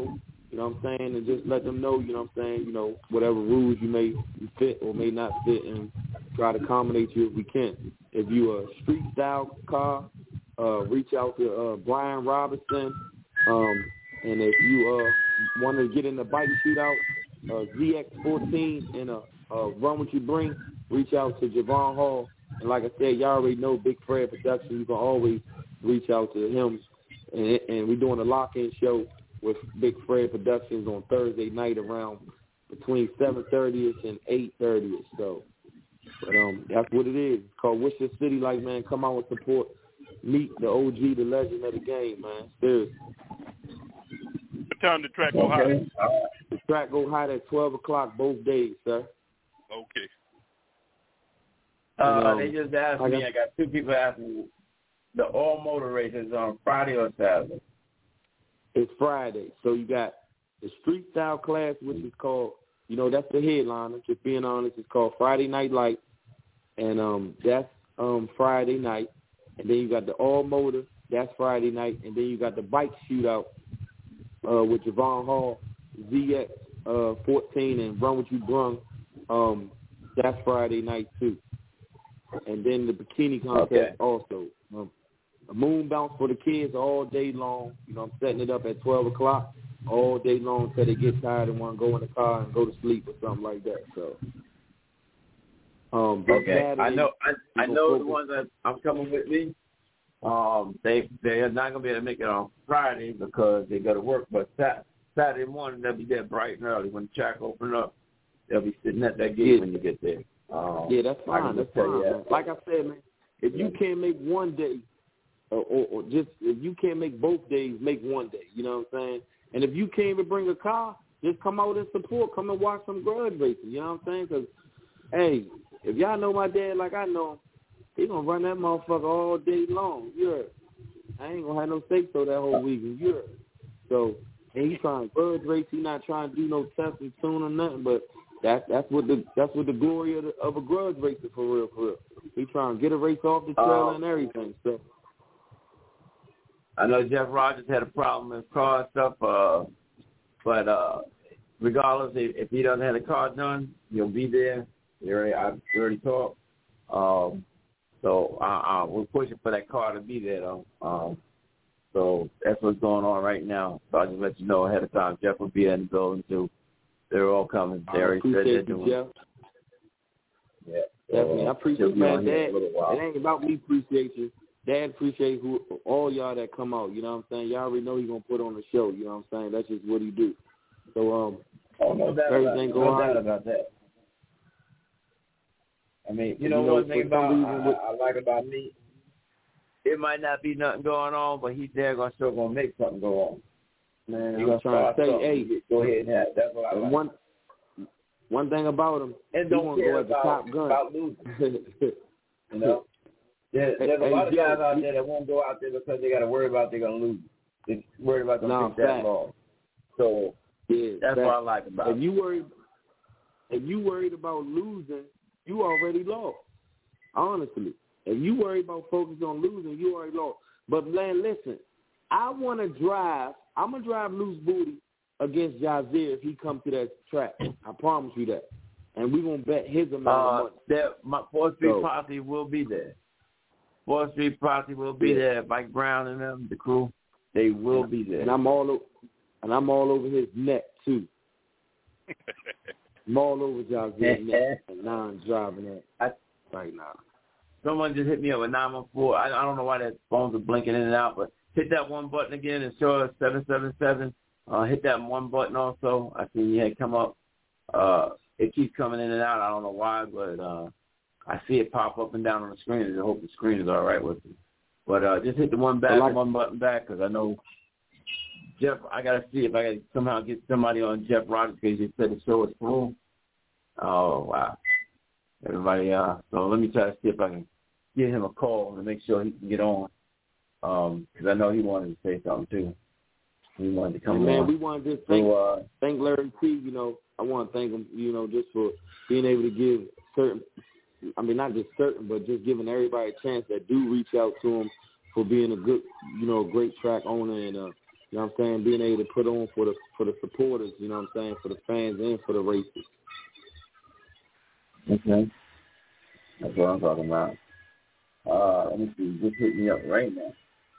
You know what I'm saying? And just let them know, you know what I'm saying, you know, whatever rules you may fit or may not fit, and try to accommodate you if we can. If you a street-style car, reach out to Brian Robinson. And if you want to get in the bike shootout, ZX14 and Run What You Bring, reach out to Javon Hall. And like I said, y'all already know Big Fred Production. You can always reach out to him. And we're doing a lock-in show with Big Fred Productions on Thursday night around between 7:30ish and 8:30ish. So, but that's what it is. It's called Wish Your City Like, man. Come out and support. Meet the OG, the legend of the game, man. Seriously. What time the track go hot? The track go hot at 12 o'clock both days, sir. Okay. They just asked me. I got two people asking me. The all motor race is on Friday or Saturday? It's Friday. So you got the street style class, which is called, you know, that's the headliner. Just being honest, it's called Friday Night Light, and that's Friday night. And then you got the all motor, that's Friday night, and then you got the bike shootout with Javon Hall, ZX14, and Run What You Brung. That's Friday night too. And then the bikini contest also. A moon bounce for the kids all day long. You know, I'm setting it up at 12 o'clock all day long until they get tired and want to go in the car and go to sleep or something like that. So, Saturday, I know the ones that I'm coming with me. They are not gonna be able to make it on Friday because they got to work. But Saturday morning they'll be there bright and early when the track open up. They'll be sitting at that gate when you get there. Yeah, that's fine. That's fine. Like I said, man, if you can't make one day. Or just if you can't make both days, make one day. You know what I'm saying? And if you can't even bring a car, just come out and support. Come and watch some grudge racing. You know what I'm saying? Because, hey, if y'all know my dad like I know him, he going to run that motherfucker all day long. You heard? I ain't going to have no steak so that whole weekend. You heard? So, and he's trying to grudge race. He's not trying to do no test and tune or nothing, but that's what the glory of a grudge racer for real, for real. He trying to get a race off the trailer and everything. So. I know Jeff Rogers had a problem with car stuff, but regardless, if he doesn't have the car done, he'll be there. I already talked. So we're pushing for that car to be there, though. So that's what's going on right now. So I'll just let you know ahead of time. Jeff will be in the building, too. They're all coming. They already said they're doing it. Yeah. Definitely. I appreciate my dad. It ain't about me appreciate you. Dad appreciate all y'all that come out. You know what I'm saying? Y'all already know he's going to put on a show. You know what I'm saying? That's just what he do. So, no doubt about that. I mean, you know one thing about I like about me, it might not be nothing going on, but he's there going to make something go on. Man, I'm trying to say, hey, go ahead and have it. That's what I like. One thing about him, and he won't go at the top gun. About losing. You know? There's a lot of guys out there that won't go out there because they got to worry about they're going to lose. They're worried about them pick that loss. So that's what I like about it. If you worried about losing, you already lost. Honestly. If you worry about focusing on losing, you already lost. But, man, listen, I'm going to drive Loose Booty against Jazier if he comes to that track. I promise you that. And we're going to bet his amount of money. My 4th Street Posse will be there. 4th Street Posse will be there. Mike Brown and them, the crew, they will be there. And I'm all over his neck, too. I'm all over Jazier's neck. And now I'm driving it right now. Someone just hit me up at 914. I don't know why that phones are blinking in and out, but hit that one button again and show us 777. Hit that one button also. I see you had come up. It keeps coming in and out. I don't know why, but I see it pop up and down on the screen. I hope the screen is all right with it. But just hit the one button back, because I know Jeff, I got to see if I can somehow get somebody on Jeff Rogers because he said the show is full. Oh, wow. Everybody, so let me try to see if I can get him a call to make sure he can get on. Because I know he wanted to say something, too. He wanted to come on. Man, we want to just thank Larry T. You know, I want to thank him, you know, just for being able to give not just certain, but just giving everybody a chance that do reach out to him for being a good, you know, great track owner. And You know what I'm saying? Being able to put on for the supporters, you know what I'm saying, for the fans and for the races. Okay. That's what I'm talking about. Let me see. Just hit me up right now.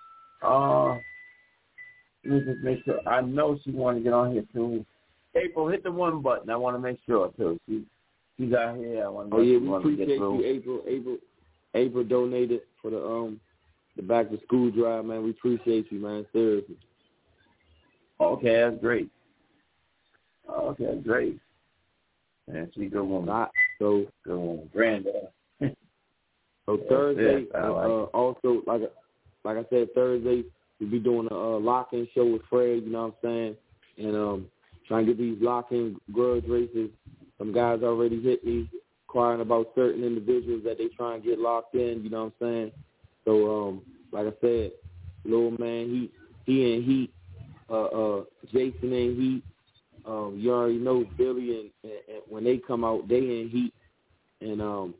Let me just make sure. I know she wanted to get on here too. April, hit the one button. I want to make sure too. She's out here. I want to. Oh yeah, we appreciate you, April. April donated for the back to school drive, man. We appreciate you, man. Seriously. Okay, that's great. Okay, that's great. And she's a good woman. So good woman. Granddad. So Thursday, also like I said, Thursday we'll be doing a lock-in show with Fred. You know what I'm saying? And trying to get these lock-in grudge races. Some guys already hit me, inquiring about certain individuals that they try and get locked in. You know what I'm saying? So like I said, Lil Man, he in heat. Jason in heat. You already know Billy and when they come out, they in heat. And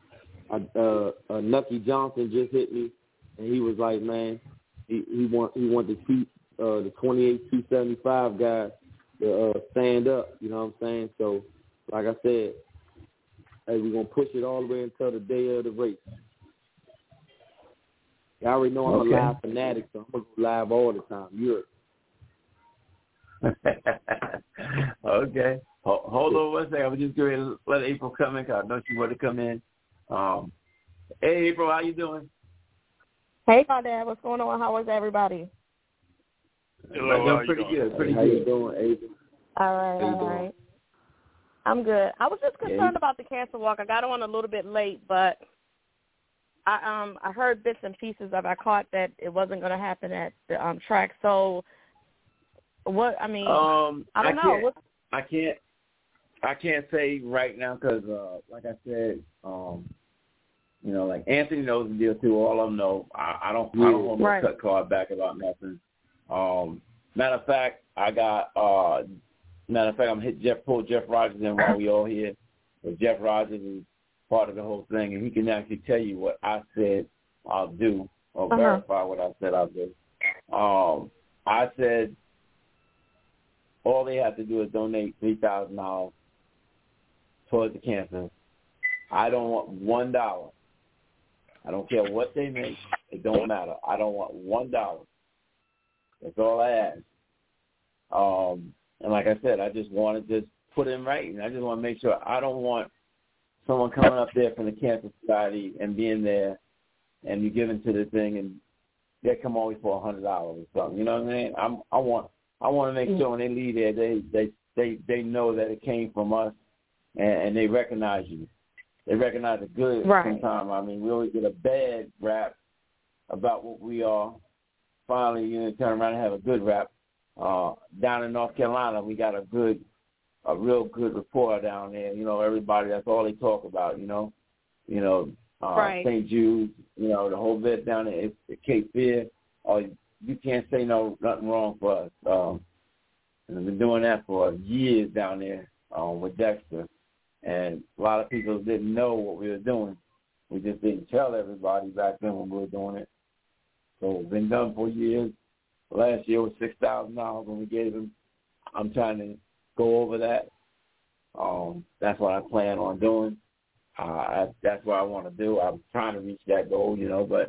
Nucky Johnson just hit me, and he was like, man, he want to keep the 28-275 guys to stand up. You know what I'm saying? So, like I said, hey, we're gonna push it all the way until the day of the race. You already know I'm a live fanatic, so I'm gonna go live all the time. You're okay. Hold on one second. I'm just going to let April come in because I know she wanted to come in. Hey, April, how you doing? Hey, Dad. What's going on? How is everybody? Hello, pretty good. Pretty how good. You doing, April? All right. I'm good. I was just concerned about the cancer walk. I got on a little bit late, but I heard bits and pieces of it. I caught that it wasn't going to happen at the track. So, what? I mean, I don't know. I can't say right now because, like I said, like Anthony knows the deal too. All of them know. I don't hold no cut card back about nothing. Matter of fact, I'm pull Jeff Rogers in while we all here. But Jeff Rogers is part of the whole thing, and he can actually tell you what I said I'll do or verify what I said I'll do. I said all they have to do is donate $3,000 towards the cancer. I don't want $1. I don't care what they make. It don't matter. I don't want $1. That's all I ask. And like I said, I just want to just put it in writing. I just want to make sure I don't want someone coming up there from the Cancer Society and being there and you give into the thing and they come always for $100 or something. You know what I mean? I want to make sure when they leave there, they know that it came from us and they recognize you. They recognize the good sometimes. I mean, we always get a bad rap about what we are. Finally, turn around and have a good rap. Down in North Carolina, we got a real good reporter down there. Everybody, that's all they talk about, St. Jude, the whole bit down there, it's Cape Fear. You can't say nothing wrong for us. And I've been doing that for years down there with Dexter. And a lot of people didn't know what we were doing. We just didn't tell everybody back then when we were doing it. So it's been done for years. Last year was $6,000 when we gave him. I'm trying to go over that. That's what I plan on doing. That's what I want to do. I'm trying to reach that goal, but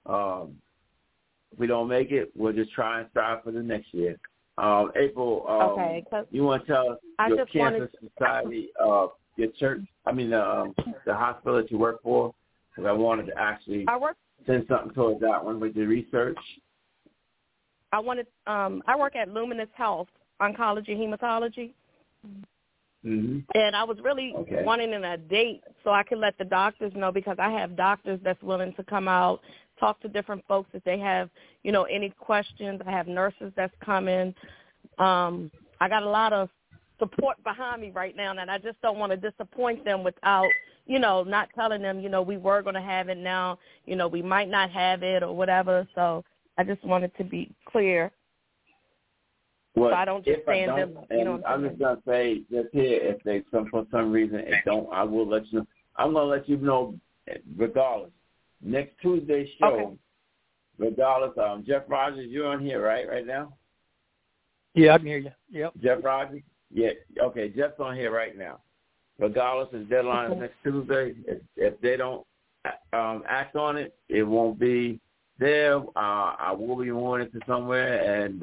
if we don't make it, we'll just try and strive for the next year. April, you want to tell us your Cancer Society, your church, the hospital that you work for? Because I wanted to actually send something towards that one with the research. I work at Luminous Health, Oncology, Hematology. Mm-hmm. And I was really wanting a date so I could let the doctors know, because I have doctors that's willing to come out, talk to different folks if they have, any questions. I have nurses that's coming. I got a lot of support behind me right now, and I just don't want to disappoint them without, not telling them, we were going to have it now, we might not have it or whatever. So I just wanted to be clear. Well, so I don't just stand them. I'm just going to say just here, if for some reason it don't, I will let you know. I'm going to let you know regardless. Next Tuesday's show, regardless, Jeff Rogers, you're on here, right now? Yeah, I can hear you. Yep. Jeff Rogers? Yeah. Okay, Jeff's on here right now. Regardless, his deadline is next Tuesday. If they don't act on it, it won't be there. I will be warning to somewhere, and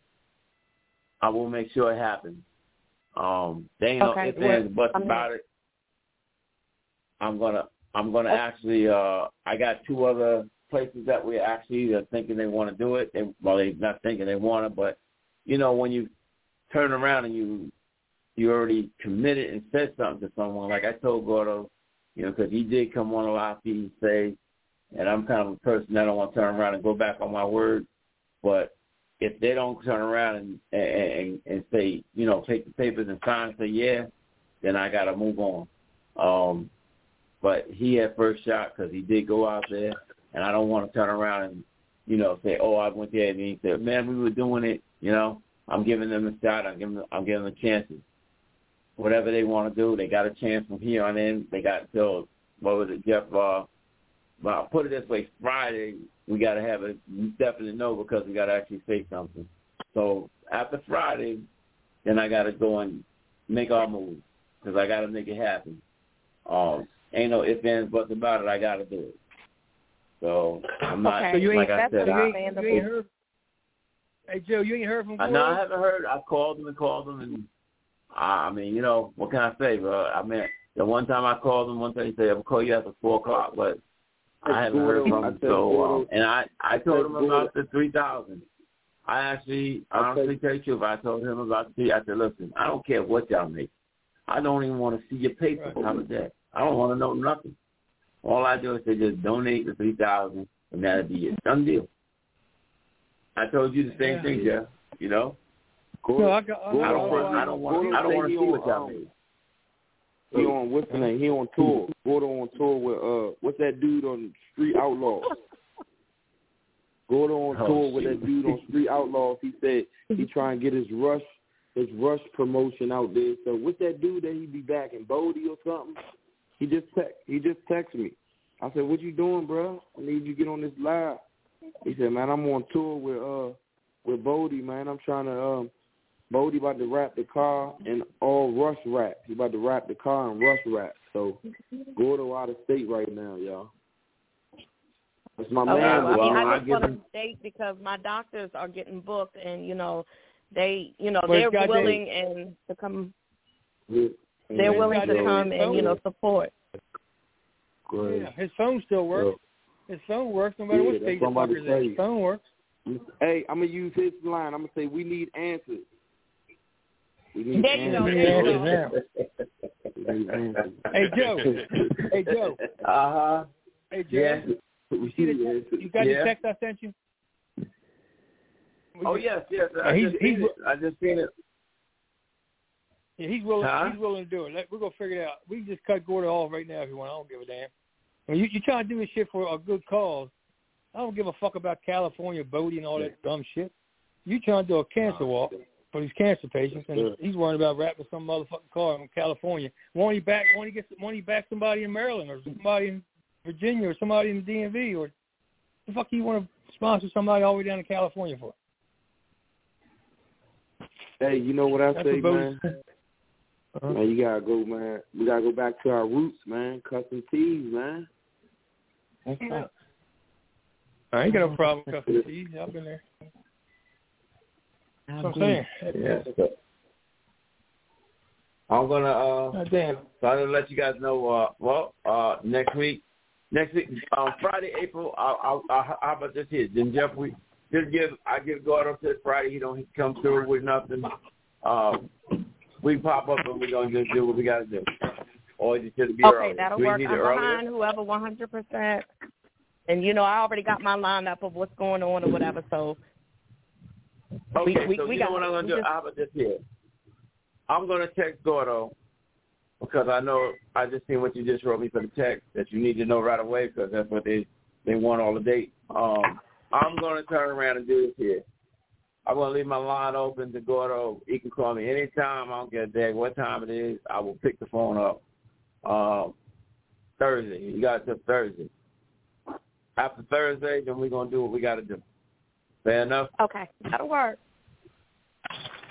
I will make sure it happens. They ain't no ifs, ands, and buts about it. I'm gonna actually. I got 2 other places that we actually are thinking they want to do it. They're not thinking they want to, but when you turn around and you already committed and said something to someone, like I told Gordo, because he did come on a lot, he say, and I'm kind of a person that don't want to turn around and go back on my word. But if they don't turn around and say, take the papers and sign and say, yeah, then I got to move on. But he had first shot because he did go out there, and I don't want to turn around and, say, oh, I went there. And he said, man, we were doing it, I'm giving them a shot. I'm giving them chances. Whatever they want to do, they got a chance from here on in. They got until, what was it, Jeff? Well, I'll put it this way, Friday, we got to have a definite no because we got to actually say something. So after Friday, then I got to go and make our move because I got to make it happen. Ain't no ifs, ands, buts about it. I got to do it. So I'm not, so you like I said, you ain't heard. Hey, Joe, you ain't heard from Gordo? No, I haven't heard. I've called them, and I mean, what can I say, bro? I mean, the one time I called him, one time he said, I'll call you after 4 o'clock, but I haven't heard from him. So, and I told him about the 3,000. I honestly tell you the truth, I told him about the, I said, listen, I don't care what y'all make. I don't even want to see your paper. How about that? I don't want to know nothing. All I do is say just donate the 3,000, and that'll be it. Done deal. I told you the same thing, Jeff. No, I don't want to see what y'all made. He on what's the name? He on tour. Gordo on tour with what's that dude on Street Outlaws? Gordo on tour with that dude on Street Outlaws. He said he try and get his rush promotion out there. So what's that dude that he be back in Bodie or something? He just texted me. I said, "What you doing, bro? I need you to get on this live." He said, "Man, I'm on tour with Bodie, man. I'm trying to Bodie about to rap the car and all Rush rap. He about to rap the car and Rush rap. So Gordo out of state right now, y'all. That's my man. I just want to state because my doctors are getting booked, and they're willing and to come. They're willing to come and support. Great. Yeah, his phone still works. His phone works no matter what state the fucker's in. His phone works. Hey, I'm gonna use his line. I'm gonna say we need answers. We need there you answers. Hey Joe. Hey Joe. Hey Joe. Yeah. You got the text I sent you? Yes. I just seen it. Yeah, he's willing. He's willing to do it. We're gonna figure it out. We can just cut Gordo off right now if you want. I don't give a damn. I mean, you trying to do this shit for a good cause. I don't give a fuck about California, Bodie, and all that dumb shit. You trying to do a cancer walk for these cancer patients, and he's worrying about rapping some motherfucking car in California. Won't he back somebody in Maryland or somebody in Virginia or somebody in the DMV, or the fuck you want to sponsor somebody all the way down to California for? Hey, you know what I say, man? Man, you gotta go, man. We gotta go back to our roots, man. Custom tees, man. That's right. I ain't got no problem with custom tees. I've been there. That's what I'm saying. Yeah. I'm gonna try to let you guys know. Next week, Friday, April. How about this here? Then Jeff, I give Gordo to Friday. He don't come through with nothing. We pop up and we're gonna just do what we gotta do. Or just be early. Okay, that'll work. I'm behind whoever 100%. And I already got my lineup of what's going on or whatever. So okay, so you know what I'm gonna do? How about this here? I'm gonna text Gordo because I just seen what you just wrote me for the text that you need to know right away because that's what they want all the dates. I'm gonna turn around and do this here. I'm going to leave my line open to Gordo. He can call me anytime. I don't care a day what time it is. I will pick the phone up Thursday. You got till Thursday. After Thursday, then we're going to do what we got to do. Fair enough? Okay. That'll work.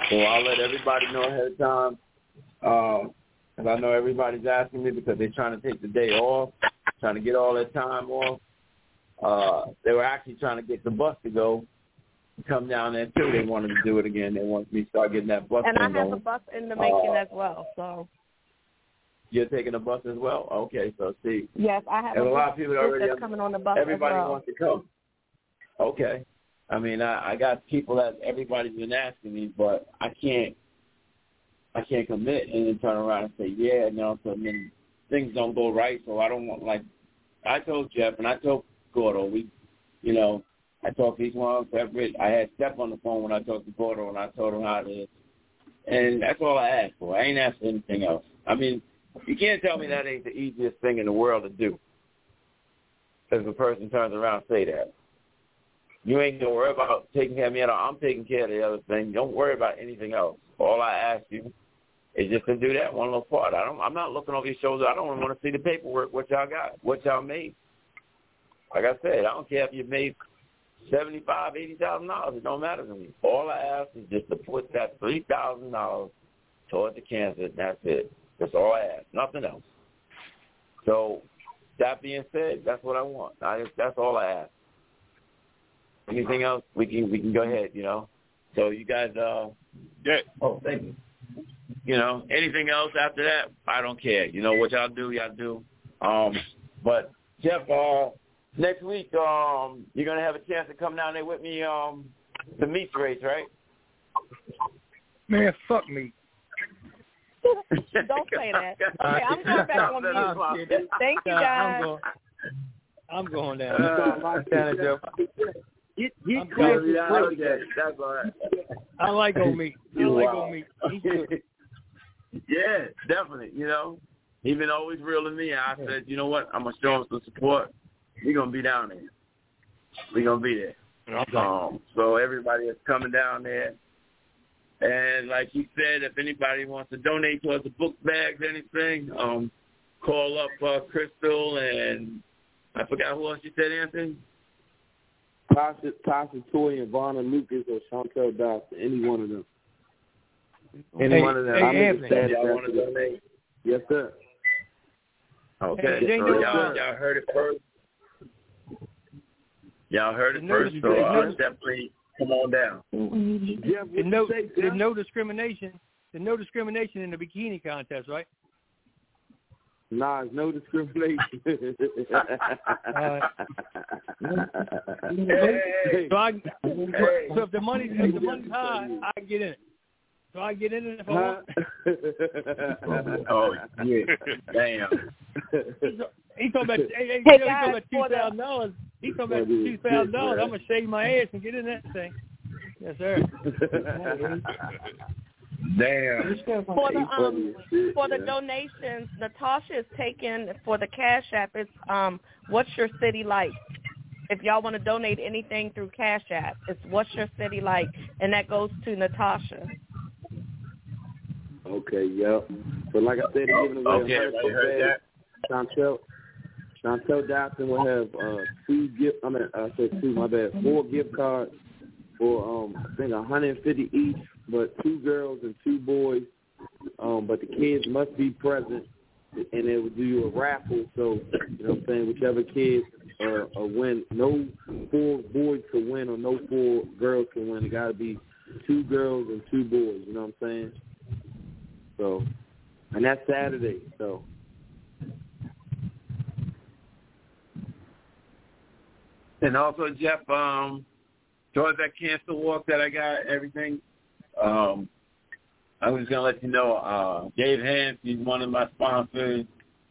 So I'll let everybody know ahead of time. Because I know everybody's asking me because they're trying to take the day off, trying to get all their time off. They were actually trying to get the bus to go. Come down there, too. They wanted to do it again. They wanted me to start getting that bus and thing going. I have a bus in the making as well, so. You're taking a bus as well? Okay, so see. Yes, I have a lot of people already that's coming on the bus everybody as well. wants to come. Okay. I mean, I got people that everybody's been asking me, but I can't commit and then turn around and say, yeah, no, so then things don't go right, so I don't want, like, I told Jeff and I told Gordo, I talked to each one separate. I had Steph on the phone when I talked to Gordo, and I told him how it is. And that's all I asked for. I ain't asked for anything else. I mean, you can't tell me that ain't the easiest thing in the world to do. If a person turns around and say that. You ain't going to worry about taking care of me at all. I'm taking care of the other thing. Don't worry about anything else. All I ask you is just to do that one little part. I'm not looking over your shoulder. I don't even want to see the paperwork, what y'all got, what y'all made. Like I said, I don't care if you made $75,000, $80,000. It don't matter to me. All I ask is just to put that $3,000 toward the cancer, and that's it. That's all I ask. Nothing else. So that being said, that's what I want. That's all I ask. Anything else? We can go ahead. So you guys, yeah. Oh, thank you. Anything else after that? I don't care. What y'all do, y'all do. But Jeff, next week, you're gonna have a chance to come down there with me, the meat race, right? Man, fuck me. Don't say that. Okay, I'm going back on mute. Thank you, guys. I'm going down. Joe. That's all right. I like old meat. Yeah, definitely. He's been always real to me. I said, you know what? I'm gonna show him some support. We're gonna be down there. We're gonna be there. So everybody is coming down there. And like you said, if anybody wants to donate towards the book bags, anything, call up Crystal and I forgot who else you said, Anthony? Tasha Toy and Vonna Lucas or Chantel Dawson, any one of them. Any one of them. Hey, Anthony. Y'all want to donate? Yes, sir. Okay, Hey, so y'all heard it first. Y'all heard it first, so definitely come on down. There's no discrimination. There's no discrimination in the bikini contest, right? Nah, there's no discrimination. So if the money's high, I get in it. So I get in it if I want. Oh, yeah. Damn. He's talking about $2,000. He's talking about $2,000. I'm going to shave my ass and get in that thing. Yes, sir. Damn. For the donations, Natasha is taking for the Cash App. It's what's your city like? If y'all want to donate anything through Cash App, it's what's your city like, and that goes to Natasha. Okay, yep. So like I said, they're giving away Chantel Dawson will have 4 gift cards for I think 150 each, but 2 girls and 2 boys. But the kids must be present, and they will do you a raffle. So whichever kids win, no 4 boys can win or no 4 girls can win. It got to be 2 girls and 2 boys. You know what I'm saying? So, and that's Saturday. So. And also, Jeff, towards that cancer walk that I got, everything, I was going to let you know, Dave Hans, he's one of my sponsors.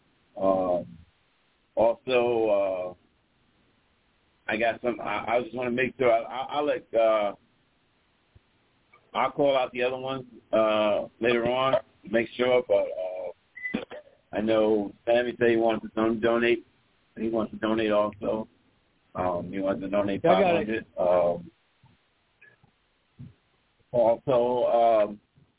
Also, I got some, I just want to make sure, I'll call out the other ones later on, make sure, but I know Sammy said he wants to donate. He wants to donate also. He wants to donate 500. Also,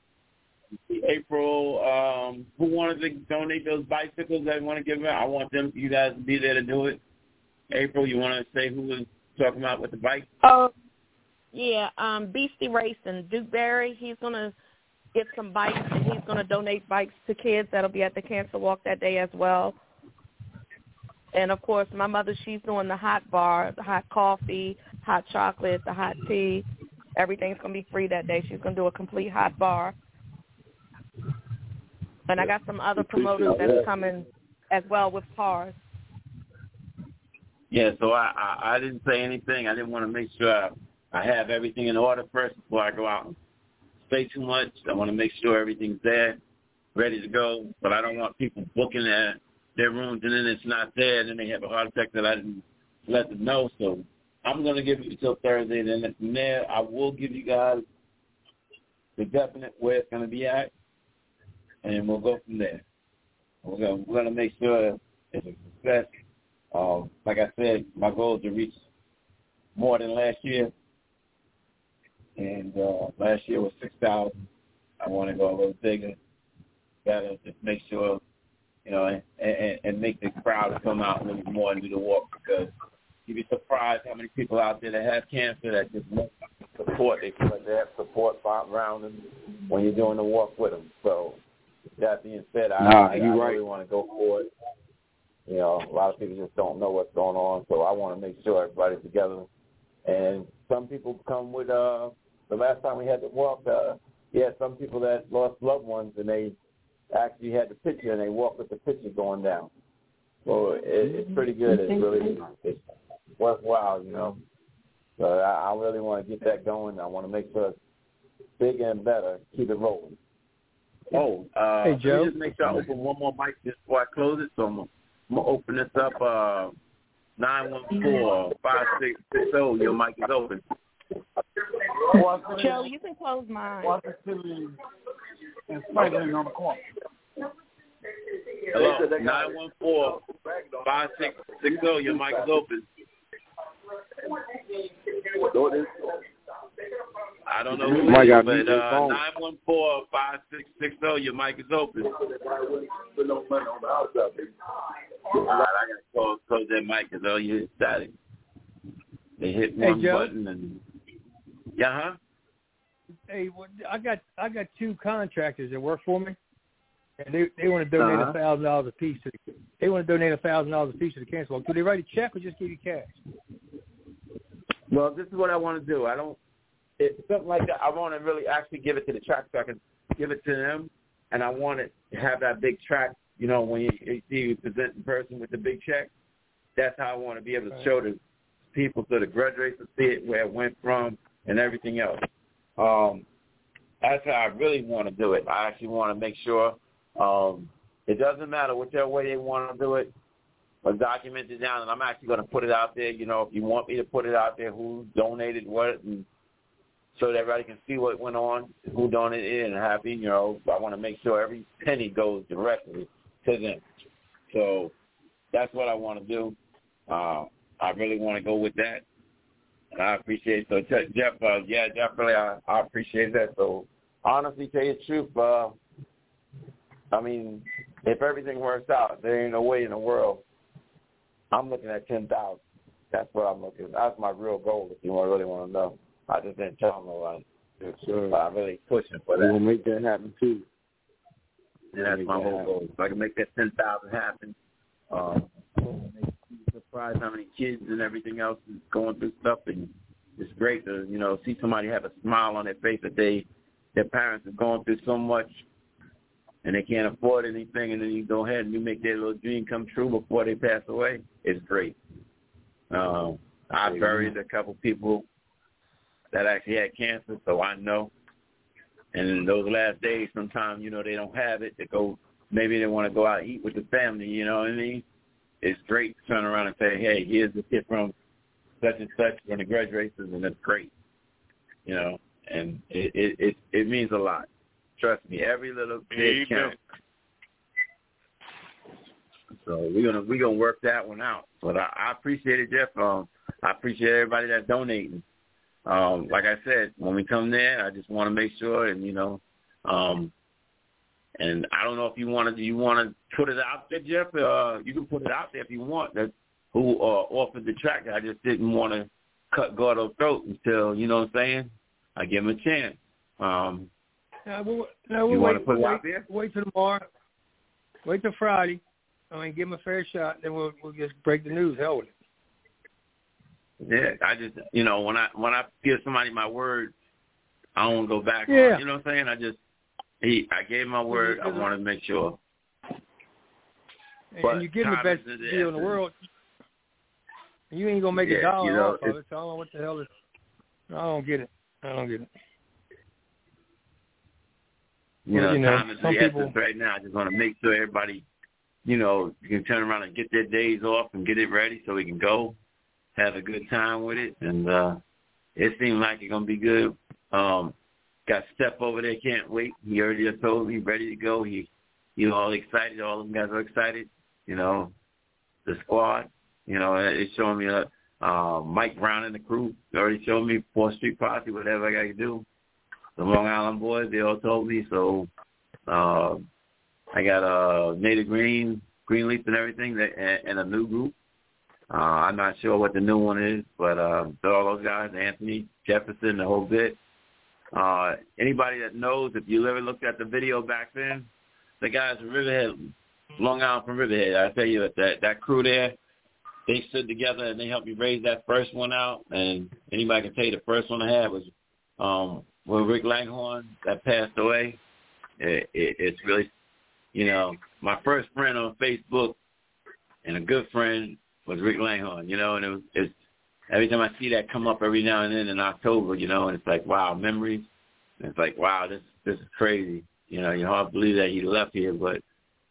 April, who wanted to donate those bicycles that want to give them? I want you guys to be there to do it. April, you want to say who was talking about with the bike? Yeah, Beastie Racing, Duke Berry, he's going to get some bikes, and he's going to donate bikes to kids that'll be at the Cancer Walk that day as well. And, of course, my mother, she's doing the hot bar, the hot coffee, hot chocolate, the hot tea. Everything's going to be free that day. She's going to do a complete hot bar. And I got some other promoters that's coming as well with cars. Yeah, so I didn't say anything. I didn't want to make sure I have everything in order first before I go out and say too much. I want to make sure everything's there, ready to go. But I don't want people booking their rooms and then it's not there and then they have a heart attack that I didn't let them know. So I'm going to give you till Thursday. Then from there, I will give you guys the definite where it's going to be at, and we'll go from there. We're going to make sure it's a success. Like I said, my goal is to reach more than last year. And last year was 6,000. I want to go a little bigger. Got to just make sure, you know, and make the crowd come out a little more and do the walk, because you'd be surprised how many people out there that have cancer that just want support. They feel like they have support around them when you're doing the walk with them. So that being said, I really want to go for it. You know, a lot of people just don't know what's going on, so I want to make sure everybody's together. And some people come with, the last time we had the walk, some people that lost loved ones, and they actually had the picture, and they walked with the picture going down. So it's pretty good. It's worthwhile, you know. So I really want to get that going. I want to make sure it's bigger and better. Keep it rolling. Hey, Joe. Let me just make sure I open one more mic just before I close it. So I'm going to open this up, 914-5660. Your mic is open. Joe, you can close mine. Hello, 914-5660. Your mic is open. I don't know who it is, but 914-5660. Your mic is open. All right, I got to close that mic because all you hear is static. They hit one button and Hey, I got two contractors that work for me, and they want to donate $1,000 a piece to the. They want to donate $1,000 a piece to the Cancer Walk. Do they write a check or just give you cash? Well, this is what I want to do. It's something like that. I want to really actually give it to the track so I can give it to them, and I want to have that big track. You know, when you see you present in person with the big check, that's how I want to be able to show the people so the graduates will see it, where it went from, and everything else. That's how I really want to do it. I actually want to make sure it doesn't matter whichever way they want to do it, but document it down, and I'm actually going to put it out there. You know, if you want me to put it out there, who donated what, and so that everybody can see what went on, who donated and happy. You know, I want to make sure every penny goes directly to them. So that's what I want to do. I really want to go with that. And I appreciate it. So, Jeff, definitely, I appreciate that. So, honestly, tell you the truth, I mean, if everything works out, there ain't no way in the world I'm looking at 10,000. That's what I'm looking at. That's my real goal, if you really want to know. I just didn't tell them nobody. Yeah, sure. But I'm really pushing for that. We're going to make that happen, too. And that's my whole goal. If I can make that 10,000 happen, surprised how many kids and everything else is going through stuff, and it's great to, you know, see somebody have a smile on their face that their parents are going through so much and they can't afford anything, and then you go ahead and you make their little dream come true before they pass away. It's great. I buried a couple people that actually had cancer, so I know. And in those last days, sometimes, you know, they don't have it. Maybe they want to go out and eat with the family, you know what I mean? It's great to turn around and say, hey, here's the kid from such and such from the graduates, and it's great, you know, and it means a lot. Trust me, every little kid counts. So we're gonna work that one out. But I appreciate it, Jeff. I appreciate everybody that's donating. Like I said, when we come there, I just want to make sure, and you know, and I don't know if you want to put it out there, Jeff. You can put it out there if you want. That's who offered the track. I just didn't want to cut Gordo's throat until, you know what I'm saying, I give him a chance. We'll you want to put it out there? Wait till tomorrow. Wait till Friday. Give him a fair shot. Then we'll just break the news. Hell with it. Yeah, I just, when I give somebody my word, I don't go back. Yeah. On, you know what I'm saying? I gave my word. I wanted to make sure. And you give him the best deal in the world. You ain't gonna make a dollar off of it. So I don't know what the hell is. I don't get it. Time is the essence right now. I just want to make sure everybody, you can turn around and get their days off and get it ready so we can go have a good time with it. And it seems like it's gonna be good. Got Steph over there, can't wait. He already just told me he's ready to go. He all excited. All of them guys are excited. The squad. It's showing me Mike Brown and the crew. They already showed me 4th Street Posse, whatever I got to do. The Long Island boys, they all told me. So I got Native Greenleaf and everything, and a new group. I'm not sure what the new one is, but all those guys, Anthony, Jefferson, the whole bit. Anybody that knows, if you ever looked at the video back then, the guys from Riverhead, Long Island from Riverhead, I tell you that crew there, they stood together and they helped me raise that first one out. And anybody can tell you the first one I had was when Rick Langhorne that passed away. It's really, my first friend on Facebook and a good friend was Rick Langhorne, and it's every time I see that come up every now and then in October, and it's like, wow, memories. And it's like, wow, this is crazy. You hard to believe that he left here, but,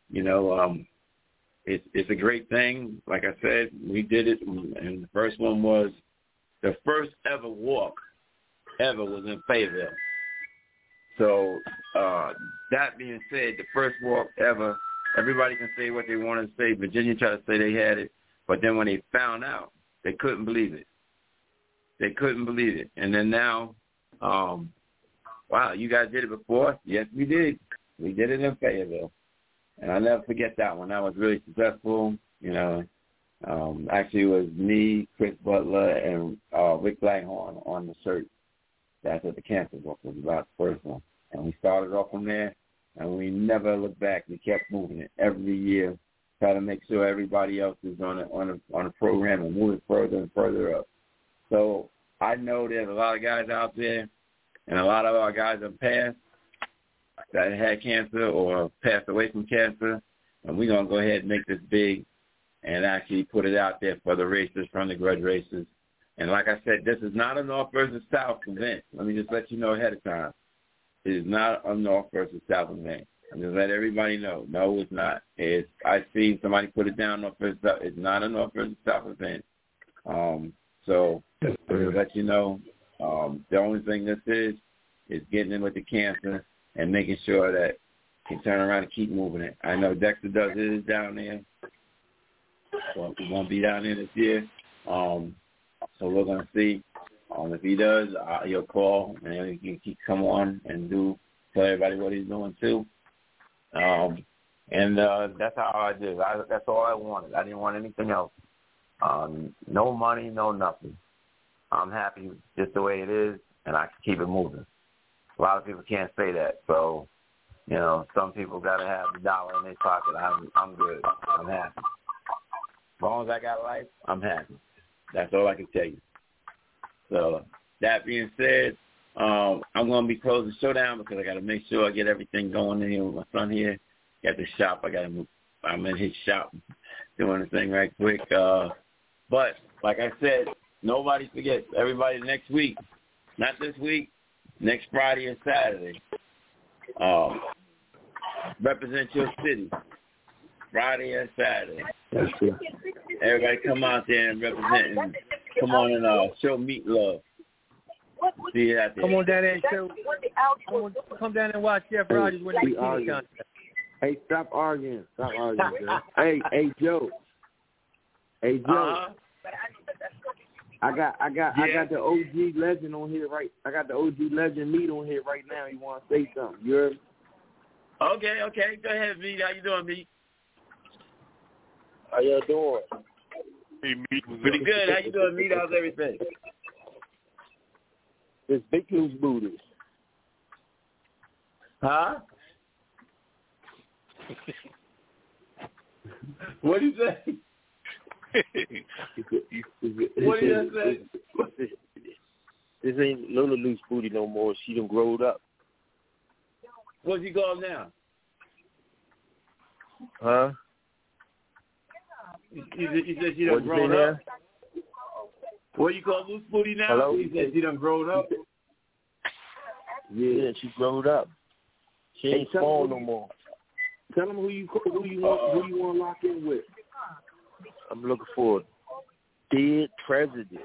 it's a great thing. Like I said, we did it, and the first one was the first ever walk ever was in Fayetteville. So that being said, the first walk ever, everybody can say what they want to say. Virginia tried to say they had it, but then when they found out, they couldn't believe it. They couldn't believe it. And then now, wow, you guys did it before? Yes, we did. We did it in Fayetteville. And I'll never forget that one. That was really successful. Actually, it was me, Chris Butler, and Rick Langhorne on the shirt. That's what the cancer book was about, the first one. And we started off from there, and we never looked back. We kept moving it every year, try to make sure everybody else is on a program and moving further and further up. So I know there's a lot of guys out there, and a lot of our guys have passed that had cancer or passed away from cancer, and we're going to go ahead and make this big and actually put it out there for the races, from the grudge races. And like I said, this is not a North versus South event. Let me just let you know ahead of time. It is not a North versus South event. I'm just let everybody know. No, it's not. I see somebody put it down, North versus South. It's not a North versus South event. So to let you know, the only thing this is getting in with the cancer and making sure that you can turn around and keep moving it. I know Dexter does his down there. So he won't be down there this year. So we're going to see. If he does, he'll call, and he can come on and tell everybody what he's doing too. And that's how I did. That's all I wanted. I didn't want anything else. No money, no nothing. I'm happy just the way it is, and I can keep it moving. A lot of people can't say that, so some people got to have the dollar in their pocket. I'm good. I'm happy. As long as I got life, I'm happy. That's all I can tell you. So that being said, I'm going to be closing the show down because I got to make sure I get everything going in here with my son here. Got the shop. I got to move. I'm in his shop doing the thing right quick. But like I said, nobody forgets. Everybody next week, not this week, next Friday and Saturday, represent your city. Friday and Saturday. That's true. Everybody come out there and represent and come on and show meat love. See you out there. Come on down there and show. Come down and watch Jeff Rogers win the bikini contest. Hey, stop arguing. Stop arguing, Joe. Hey, Joe. Hey, Joe. I got the OG legend on here right. I got the OG legend meat on here right now. You want to say something? You heard me? Okay. Go ahead, Meat. How you doing, Meat? How y'all doing? Hey, Meat was pretty good. How you doing, Meat? How's everything? It's big loose booty. Huh? What do you say? What do you say? This ain't Lola loose booty no more. She done growed up. What's he called now? Huh? You said she done grown up? What you call loose booty now? Hello? You said she done grown up? Yeah, she growed up. She ain't small no more. Tell them who you want to lock in with. I'm looking for a dead president.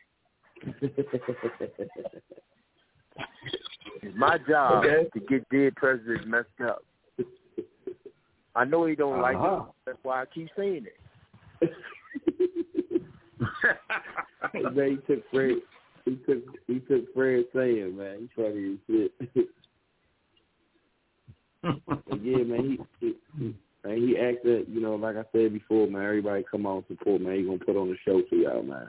It's my job to get dead presidents messed up. I know he don't like it. That's why I keep saying it. Man, he took Fred saying, man. He funny as shit. Yeah, man, he asked that, like I said before, man, everybody come out and support, man. He gonna put on the show for y'all, man.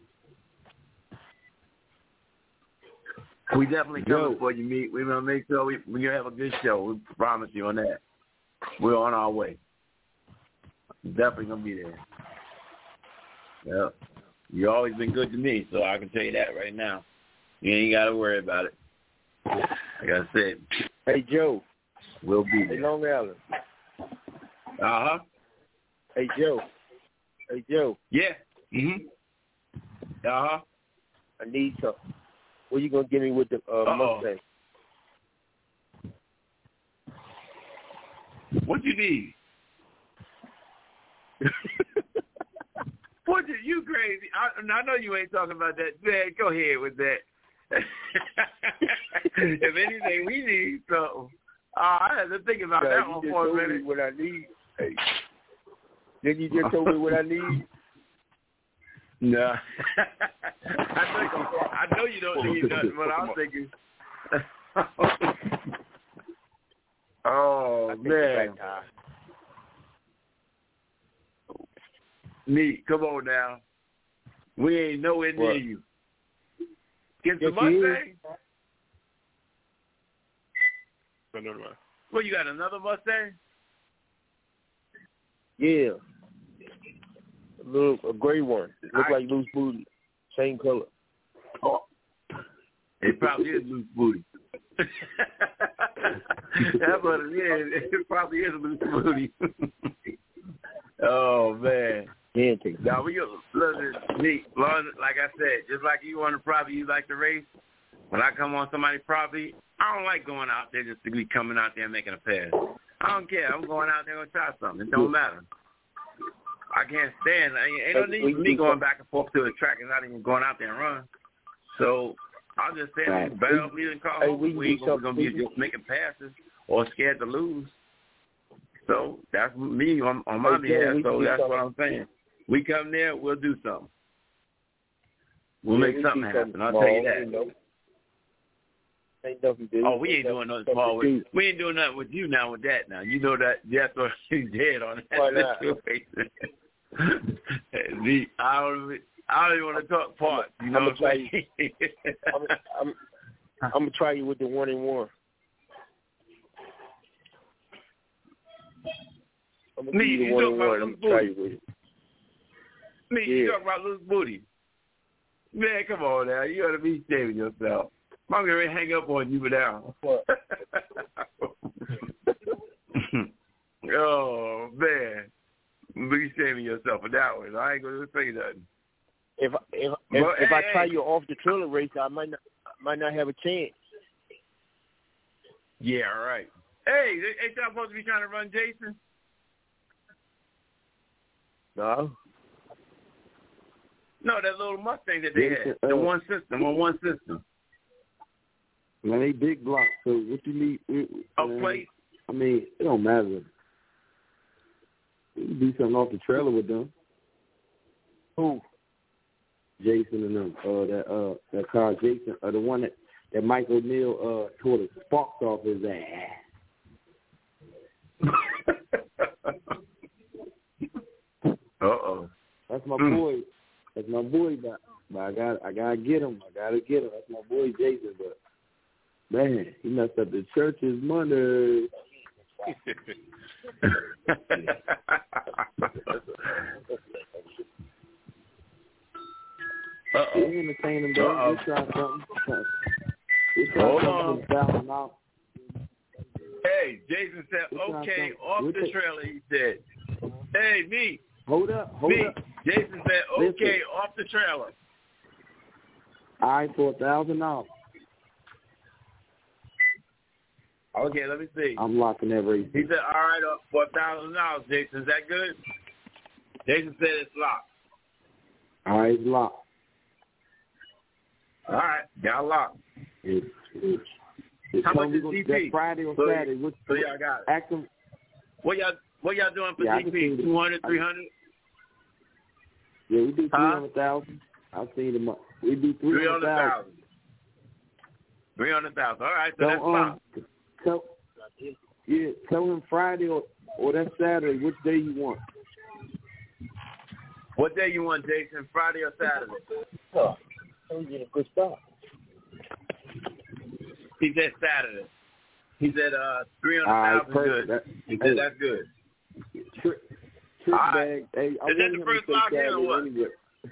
We definitely coming for you, Meat. We're gonna make sure we have a good show. We promise you on that. We're on our way. Definitely gonna be there. Yep. You've always been good to me, so I can tell you that right now. You ain't gotta worry about it. Like I said. Hey Joe. We'll be there. Hey Long Island. Uh-huh. Hey Joe. Yeah. Mhm. Uh-huh. I need something. What you gonna give me with the Mustang? What you need? What did you crazy? I know you ain't talking about that. Man, go ahead with that. If anything, we need something. I had to think about that one for a minute. What I need. Hey. Then you just told me what I need. No. I know you don't need nothing, but I'm thinking. Oh, man. Neat, come on now. We ain't nowhere near you. Get the Mustang? Well, you got another Mustang? Yeah. A gray one. Look like loose booty. Same color. Oh. It probably is loose booty. That's what it is. It probably is loose booty. Oh, man. Now, we listen, Neat, like I said, just like you on the property, you like to race. When I come on somebody's property, I don't like going out there just to be coming out there and making a pass. I don't care. I'm going out there and try something. It don't matter. I can't stand. Ain't no need for me going back and forth to the track and not even going out there and run. So I'll just stand there and bail me and call home. We ain't going to be just making passes or scared to lose. So that's me on my behalf. So that's what I'm saying. We come there, we'll do something. We'll make something happen. I'll tell you that. We ain't doing nothing small with. We ain't doing nothing with you now with that. Now you know that that's what she's dead on that situation. I don't even want to talk parts. You know what I'm saying? I'm gonna try you with the 1-in-1. I'm gonna give you the 1-in-1. I'm gonna try you with it. You talk about loose booty. Man, come on now. You ought to be shaming yourself. I'm going to hang up on you now. Oh, man. Be shaming yourself for that one. I ain't going to say nothing. If I try you off the trailer race, I might not have a chance. Yeah, right. Hey, ain't y'all supposed to be trying to run Jason? No. No, that little Mustang that they had. The one system. Man, they big blocks, so what you need? Plate? I mean, it don't matter. You can do something off the trailer with them. Who? Jason and them. That car, Jason, the one that Mike O'Neill tore the sparks off his ass. That's my boy. That's my boy, but I gotta get him. That's my boy Jason, but man, he messed up the church's money. We entertain him though. We'll try something. Hold on. Hey, Jason said, okay, off the trailer, he said. Hey, me. Hold up. Jason said, okay, off the trailer. All right, for $1,000. Okay, let me see. I'm locking that race. He said, all right, for $1,000, Jason. Is that good? Jason said it's locked. All right, it's locked. All right, got locked. How much is DP? Friday or Saturday. So y'all got it. Ask them. What y'all doing for DP? 200, 300? Yeah, we do 300,000. I've seen them. We do 300,000. 300,000. All right, so that's fine. Tell him Friday or that Saturday which day you want. What day you want, Jason? Friday or Saturday? You get a good start. He said Saturday. He said 300,000 good. He said that's good. Trick bag. Hey, is that the first lock-in or what? Anyway.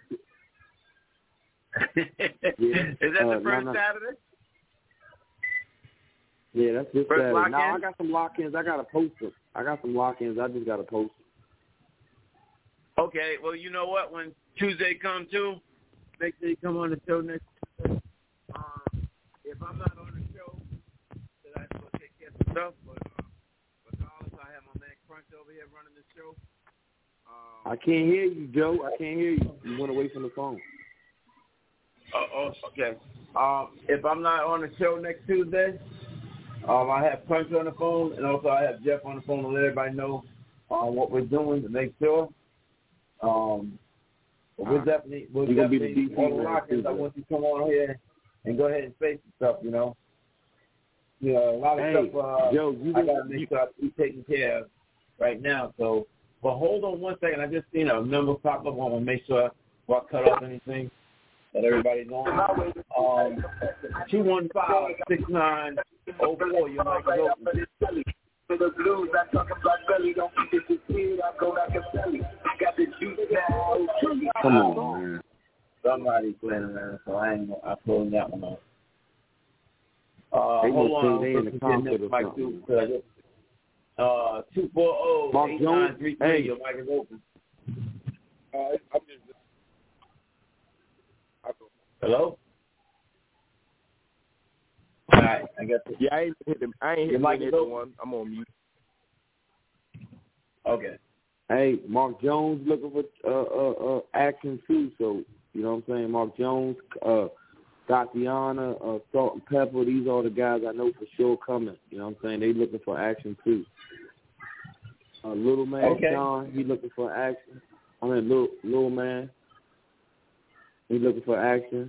Is that the first Saturday? Yeah, that's this first Saturday. Lock-in? No, I got some lock-ins. I got to post them. I got some lock-ins. I just got to post them. Okay, well, you know what? When Tuesday comes too, make sure you come on the show next Tuesday. If I'm not on the show, then I have to go take care of some stuff. But regardless, I have my man Crunch over here running the show. I can't hear you, Joe. I can't hear you. You went away from the phone. Okay. If I'm not on the show next Tuesday, I have Crunch on the phone, and also I have Jeff on the phone to let everybody know what we're doing to make sure. We'll definitely all the lock-ins. I want you to come on here and go ahead and face the stuff, you know. You know, a lot of stuff Joe, I got to make sure I keep taking care of right now. So, but hold on one second. I just seen a number pop up. I want to make sure before I cut off anything that everybody's on. 215-6904. Your mic is open. For the blues, I talk about belly, don't keep it disappeared, I go like a belly. Got the juice now. Come on, man. Somebody's playing around, so I pulled that one off. Hold on, they in the concert or something. 240-8933. Hey. Your mic is open. Hello? All right, I got this. Yeah, I ain't hit the one. I'm on mute. Okay. Hey, Mark Jones looking for action too. So you know what I'm saying. Mark Jones, Tatiana, Salt and Pepper. These are the guys I know for sure coming. You know what I'm saying. They looking for action too. Little man Sean, he looking for action. I mean, little man, he looking for action.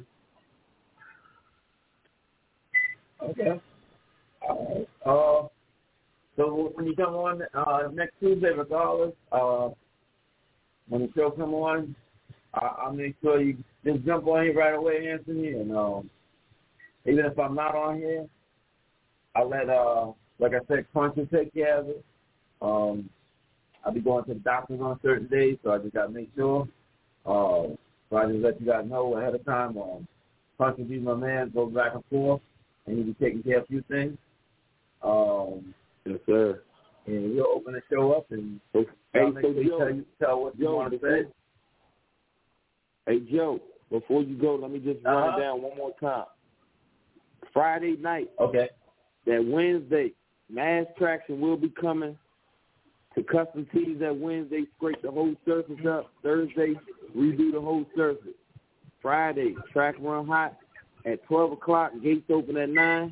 Okay. All right. So when you come on next Tuesday, regardless, when the show come on, I'll make sure you just jump on here right away, Anthony. And even if I'm not on here, I'll let, like I said, Crunch will take care of it. I'll be going to the doctors on certain days, so I just got to make sure. So I just let you guys know ahead of time. Crunch will be my man, go back and forth. And he'll be taking care of a few things. Yes, sir. And we'll open the show up and tell what you want to say. Hey, Joe, before you go, let me just run it down one more time. Friday night, that Wednesday, Mass Traction will be coming to Custom Tees that Wednesday, scrape the whole surface up. Thursday, redo the whole surface. Friday, Track Run Hot. At 12 o'clock, gates open at 9.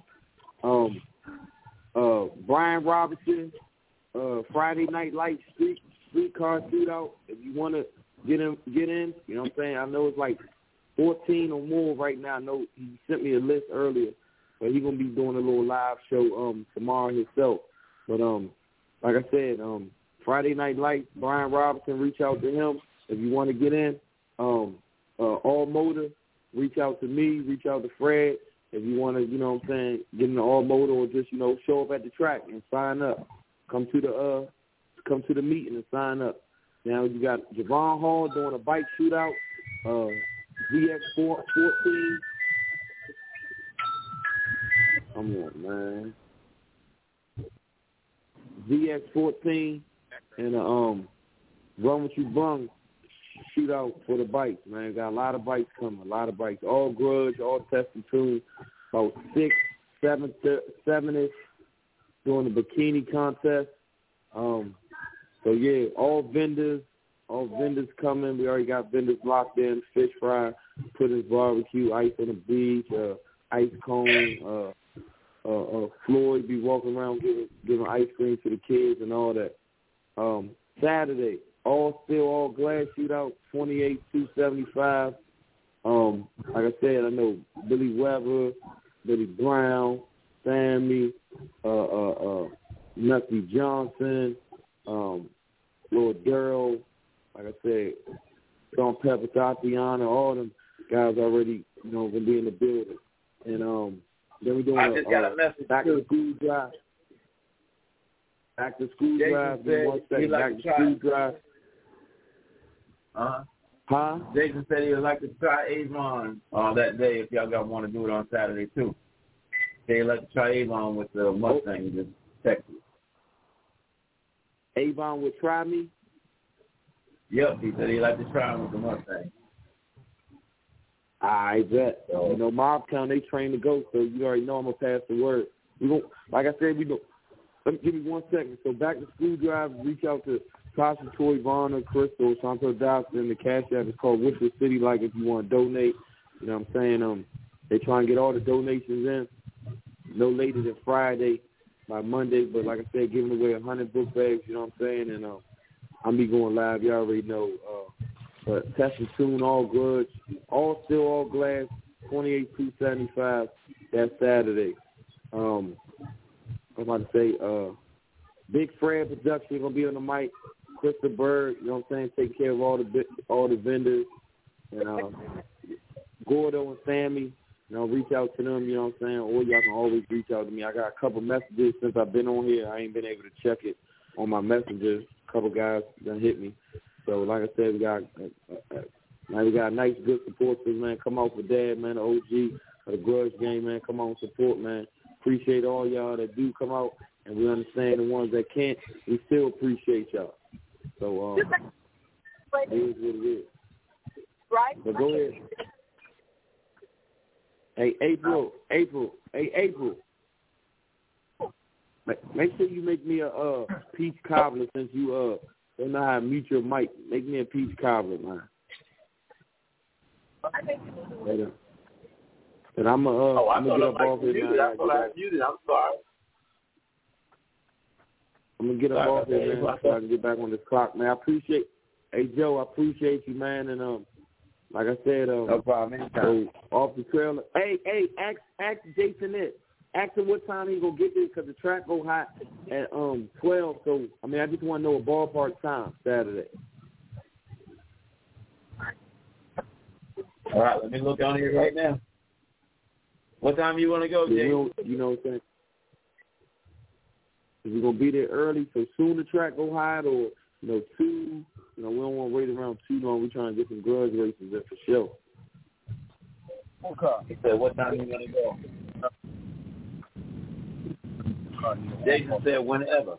Brian Robinson, Friday Night Lights streetcar shootout. If you want to get in, you know what I'm saying? I know it's like 14 or more right now. I know he sent me a list earlier, but he's going to be doing a little live show tomorrow himself. But like I said, Friday Night Lights, Brian Robinson, reach out to him if you want to get in. All Motor. Reach out to me, reach out to Fred. if you want to, you know what I'm saying, get in the all motor or just, you know, show up at the track and sign up. Come to the meeting and sign up. Now you got Javon Hall doing a bike shootout, VX14. Come on, man. VX14 and Run What You Brung shootout for the bikes, man. Got a lot of bikes coming, all grudge, all test and tune. About 6, 7-ish doing the bikini contest. So yeah, all vendors coming. We already got vendors locked in. Fish fry, Pudding's barbecue, ice on the beach, ice cone. Floyd be walking around giving ice cream to the kids and all that. Saturday, all glass shootout, 28-275. Like I said, I know Billy Weber, Billy Brown, Sammy, Nucky Johnson, Lord Darrell, like I said, Sean Pepper, Tatiana, all them guys already, you know, gonna be in the building. And then we're doing back to school drive. Back to school drive. Jason said he would like to try Avon that day if y'all want to do it on Saturday too. They'd like to try Avon with the Mustang in Texas. Avon would try me? Yep, he said he'd like to try him with the Mustang. I bet. So, you know, Mobtown, they train to go, so you already know I'm going to pass the word. We gon', like I said, give me 1 second. So back to school drive, reach out to Tasha, Toy, Varner, Crystal, Santo Dawson, and the Cash App is called What's Your City Like if you want to donate. You know what I'm saying? They try and get all the donations in no later than Friday by Monday. But like I said, giving away 100 book bags, you know what I'm saying? And I'll be going live. You already know. But test and tune, all grudge, all glass, 28-275. That's Saturday. I'm about to say, Big Fred Production gonna be on the mic. Krista Bird, you know what I'm saying, take care of all the vendors. And Gordo and Sammy, you know, reach out to them, you know what I'm saying, or y'all can always reach out to me. I got a couple messages since I've been on here. I ain't been able to check it on my messengers. A couple guys done hit me. So like I said, we got nice, good supporters, man. Come out for Dad, man, the OG of the grudge game, man. Come on, support, man. Appreciate all y'all that do come out, and we understand the ones that can't. We still appreciate y'all. So it is what it is. Right. But go ahead. Hey, April. Make sure you make me a peach cobbler since you don't know how to mute your mic. Make me a peach cobbler, man. And I'm gonna get up off here now. I'm sorry. I'm gonna get up off here, man, so I can get back on this clock, man. Joe, I appreciate you, man, and like I said, no problem. So off the trailer. Hey, ask Jason this. Ask him what time he gonna get there because the track go hot at 12. So I mean, I just want to know a ballpark time Saturday. All right, let me look on here right now. What time you want to go, Jay? You know what I'm saying? Is we gonna be there early so soon the track go hot, or 2? We don't want to wait around too long. We're trying to get some grudge races in for sure. Okay. He said, what time you gonna go? Jason said, whenever.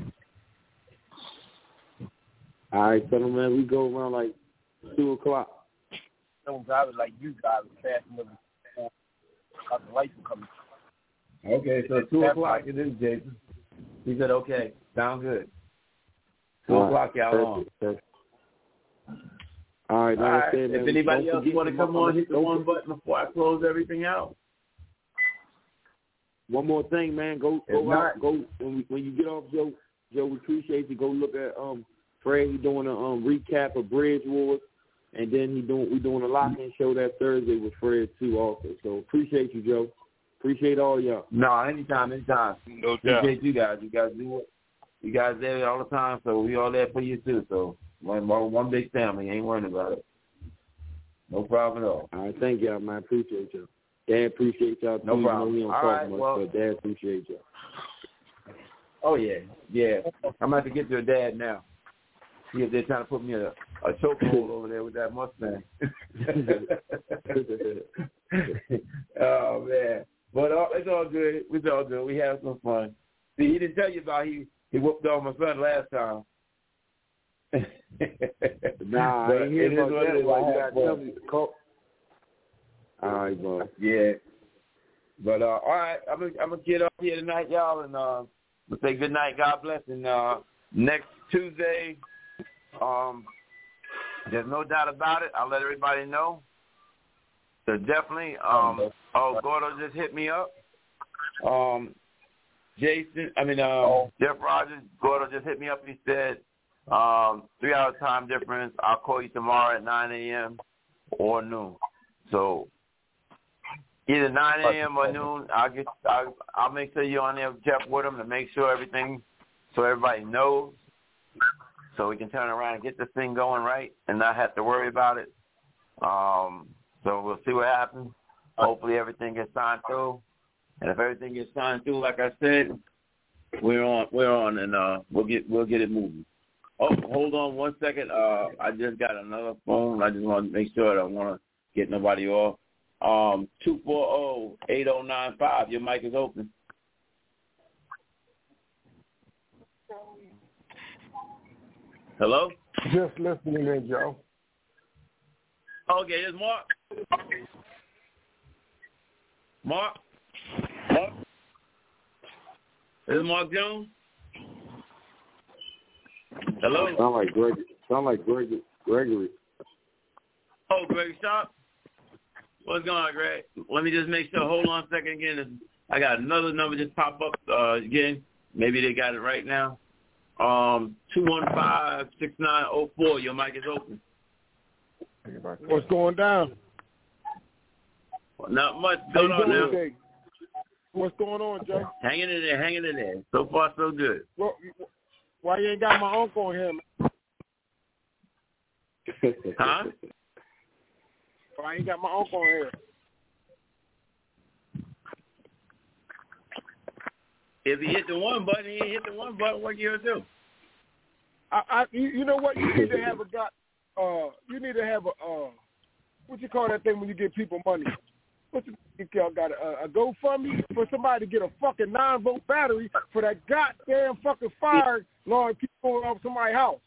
All right, so man, we go around like 2 o'clock. Some drivers like you driving fast enough before the lights will come. Okay, so 2 o'clock it is, Jason. He said, okay, sound good. 2 o'clock, y'all on. All right, like I said, if anybody else want to come on, hit the one button before I close everything out. One more thing, man. Go when you get off, Joe. We appreciate you. Go look at Fred. He's doing a recap of Bridge Wars, and then we doing a lock-in show that Thursday with Fred too, also. So appreciate you, Joe. Appreciate all y'all. No, anytime. No doubt. Appreciate you guys. You guys do it. You guys there all the time, so we all there for you too. So one big family. Ain't worrying about it. No problem at all. All right, thank y'all, man. Appreciate you. Dad appreciate y'all too. No problem. We don't All talk right, much, well, but Dad appreciate y'all. Oh yeah. I'm about to get to a dad now. See if they're trying to put me a chokehold over there with that Mustang. Oh man, but it's all good. It's all good. We have some fun. See, he didn't tell you about he whooped on my son last time. Nah, I ain't hear about that. Why you gotta tell me? All right, boy. Yeah. But all right, I'm gonna get up here tonight, y'all, and we'll say good night. God bless. And next Tuesday, there's no doubt about it. I'll let everybody know. So definitely, Gordo just hit me up. Jeff Rogers, Gordo just hit me up. He said 3-hour time difference. I'll call you tomorrow at 9 a.m. or noon. So either 9 a.m. or noon, I'll make sure you're on there with Jeff Woodham to make sure everything, so everybody knows, so we can turn around and get this thing going right and not have to worry about it. So we'll see what happens. Hopefully everything gets signed through, and if everything gets signed through, like I said, we're on, and we'll get it moving. Oh, hold on 1 second. I just got another phone. I just want to make sure I don't want to get nobody off. 240-8095. Your mic is open. Hello? Just listening in, Joe. Okay, it's Mark. Mark? This is Mark Jones? Hello? Sound like Gregory. Oh, Greg Sharp? What's going on, Greg? Let me just make sure. Hold on a second again. I got another number just pop up again. Maybe they got it right now. 215-6904. Your mic is open. What's going down? Not much going on now. What's going on, Jay? Hanging in there. So far, so good. Well, why you ain't got my uncle on here, man? Huh? Why ain't got my uncle on here? If he hit the one button, he hit the one button. What you gonna do? You know what? You need to have what you call that thing when you give people money? Y'all got a GoFundMe for somebody to get a fucking 9-volt battery for that goddamn fucking fire alarm people off somebody's house.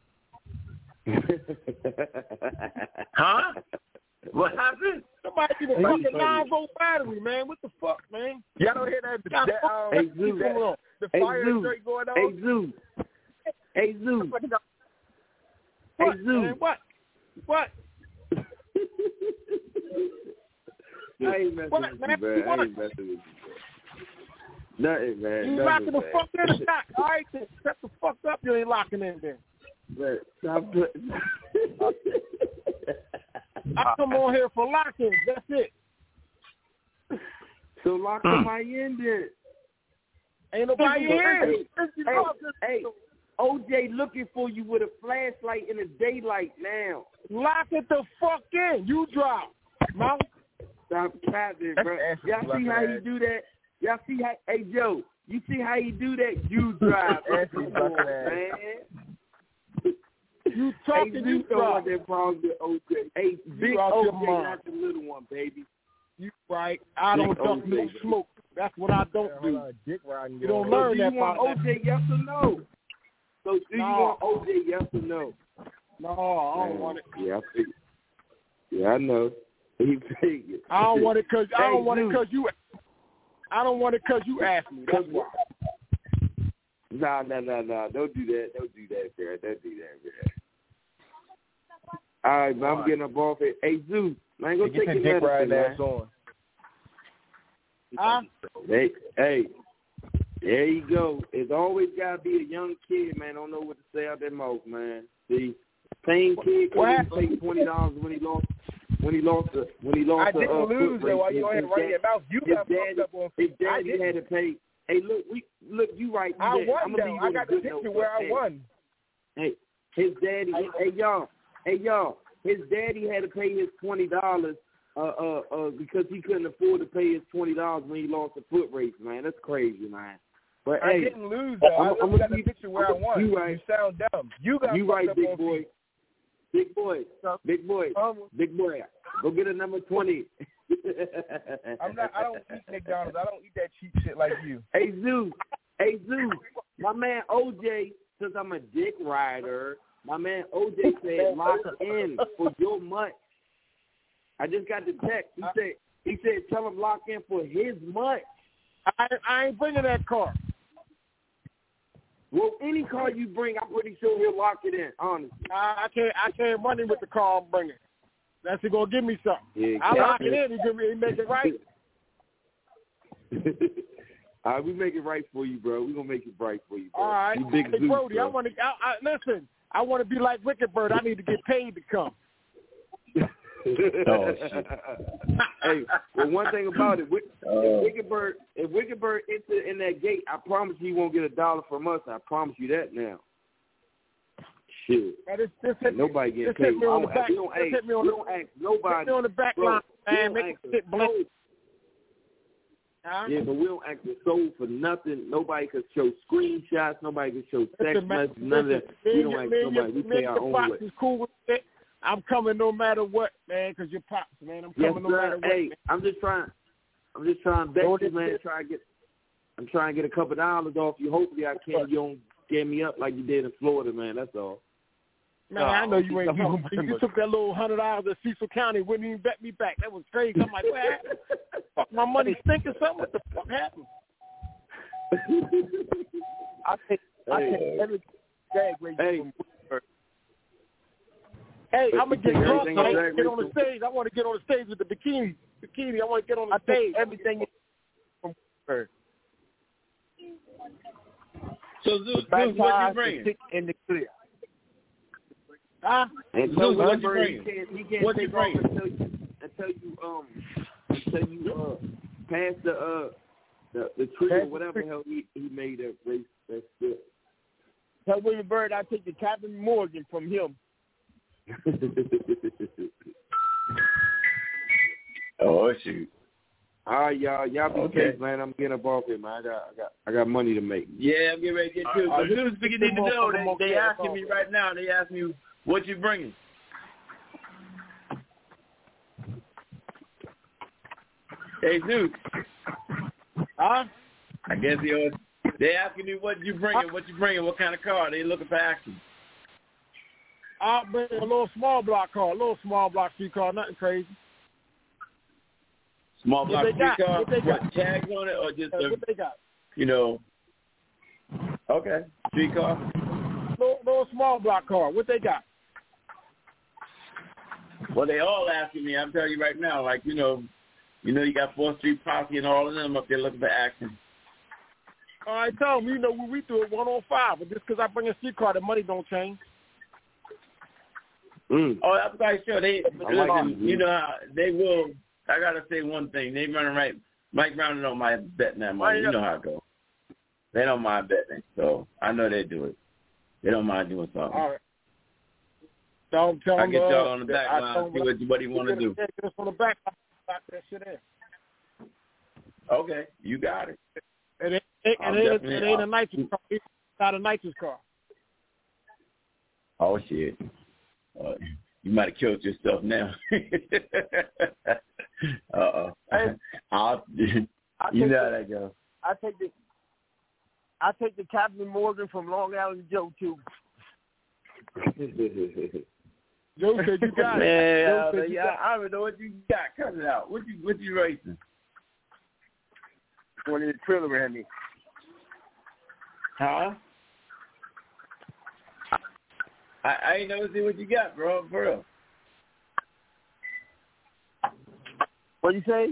Huh? What happened? Somebody get a fucking 9-volt battery, man. What the fuck, man? Y'all don't hear that? Hey, Zeus. The fire straight going on. Hey, Zeus. What? Man, what? I ain't messing with you, man. I ain't messing with you, man. Nothing, man. You locking the fuck in or not? All right, then shut the fuck up. You ain't locking in there. Man, stop putting... I come on here for lock-ins. That's it. So lock somebody in there. Ain't nobody in. Hey, OJ looking for you with a flashlight in the daylight now. Lock it the fuck in. You drop. Mount. Stop capping, bro. Y'all see how you do that? Y'all see how? Hey, Joe, you see how you do that? You drive. Man. You talking, hey, you drive. That problems with OJ. Hey, big OJ, not the little one, baby. You right. I don't talk no smoke. That's what I don't do. Dick riding. You don't learn that. Do you want OJ, yes or no? So do you want OJ, yes or no? No, I don't want it. Yeah, I know. He figured. I don't want it because you. I don't want it because you asked me. That's why. No. Don't do that. Don't do that, bro. Don't do that, bro. All right, man, I'm getting up off it. Hey, Zeus, I ain't gonna take your dick ride medicine, man. Hey, there you go. It's always gotta be a young kid, man. Don't know what to say out their mouth, man. See, same kid couldn't pay $20 when he lost. When he lost. I didn't lose though. While you go ahead and run your mouth, you got fucked up on. His daddy had to pay. Hey, look, you right. I won though. I got the picture where I won. Hey, his daddy. Hey y'all. His daddy had to pay his $20 because he couldn't afford to pay his $20 when he lost the foot race, man. That's crazy, man. But I hey, didn't lose though. I got the picture where I won. You right. You sound dumb. You got right, up big on boy. feet. Big boy. Big boy. Go get a number 20. I don't eat McDonald's. I don't eat that cheap shit like you. Hey Zeus. My man OJ, since I'm a dick rider, my man OJ said lock in for your month. I just got the text. He said tell him lock in for his month. I ain't bringing that car. Well, any car you bring, I'm pretty sure he'll lock it in, honestly. I can't run in with the car I'm bringing. That's gonna give me something. Yeah, I lock it in. He make it right. All right, we make it right for you, bro. We gonna make it right for you, bro. All right, you big hey, Zeus, Brody, bro. Listen. I want to be like Wicked Bird. I need to get paid to come. Oh shit! Hey, well, one thing about it, if Wicked Bird enter in that gate, I promise you he won't get $1 from us. I promise you that now. Shit. Nobody getting paid. We don't ask nobody. Hit me on the back line, man. Make it sit blank. Yeah, but we don't act the soul for nothing. Nobody can show screenshots. Nobody can show text messages. None of that. We don't ask nobody. We pay our own way. Is cool with it. I'm coming no matter what, man, because you're pops, man. I'm coming no matter what. Hey, man. I'm just trying to bet you, man. I'm trying to get a couple $dollars off you. Hopefully I can. You don't scare me up like you did in Florida, man. That's all. Man, I know you ain't talking. You took that little $100 at Cecil County, wouldn't even bet me back. That was crazy. I'm like, what happened? Fuck, my money stink or something? What the fuck happened? I take every drag race from Woodford. Hey, I'm gonna get drunk. I want to get on the stage. I want to get on the stage with the bikini. I want to get on the stage. Everything from Woodford. So Zeus, what you bringing? In the clear. And Zeus, what you bringing? bringing? He can't take off until you pass the tree or whatever the hell he made that race. That's good. Tell William Bird I take the Captain Morgan from him. Oh shoot! All right, y'all be safe, man. I'm getting up off here, man. I got money to make. Yeah, I'm getting ready to get to it. But Zeus, you need to know they asking me right now. They ask me what you bringing. Hey Zeus. Huh? I guess they asking me what you bringing. What kind of car? They looking for action. I'll bring a little small block car, street car, nothing crazy. Small block street car? What tags on it or just what they got? Okay, street car? Little small block car, what they got? Well, they all asking me, I'm telling you right now, like, you got 4th Street Posse and all of them up there looking for action. All right, tell them, when we do it 105, but just because I bring a street car, the money don't change. Oh, I'm quite sure they will. I gotta say one thing. They running right. Mike Brown don't mind betting that money. You know how it goes. They don't mind betting, so I know they do it. They don't mind doing something. All right. Don't tell I get y'all on the back line. See what he want to do. Just on the back line, lock that shit in. Okay, you got it. It ain't a nitrous car. It's not a nitrous car. Oh shit. You might have killed yourself now. Hey, you know how that goes. I take the Captain Morgan from Long Island Joe too. Joe said you got it. Yeah, I don't know what you got. Cut it out. What you racing? One in the trailer behind me. Huh? I ain't never see what you got, bro. For real. What you say?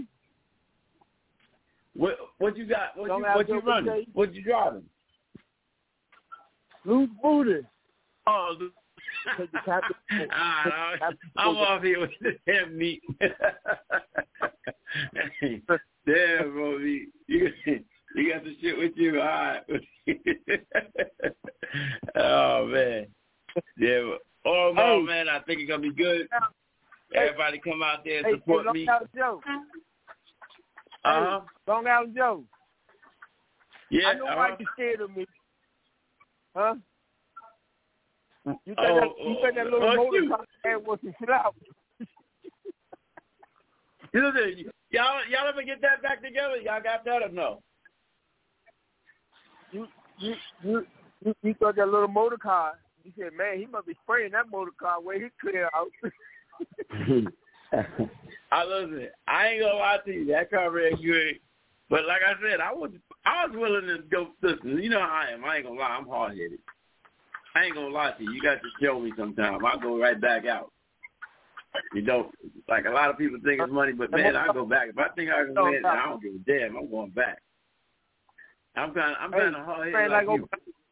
What you got? What you running? What you driving? Loose booty. Oh, I'm off here with the damn meat. Damn, bro. You got the shit with you. All right. Oh, man. Yeah. Oh, man, I think it's going to be good. Everybody come out there and support me. Joe. Uh-huh. Long Island Joe. Yeah, I know why you scared of me. Huh? You think that little motor car was to sit out. Y'all ever get that back together? Y'all got that or no? You thought that little motor car. You said, man, he must be spraying that motor car where he clear out. Listen, I ain't gonna lie to you. That car ran good, but like I said, I was willing to go. Listen, you know how I am. I ain't gonna lie. I'm hard headed. I ain't gonna lie to you. You got to show me sometime. I'll go right back out. You know, like a lot of people think it's money, but man, I go back. If I think I can win, I don't give a damn. I'm going back. I'm kind of hard headed like you.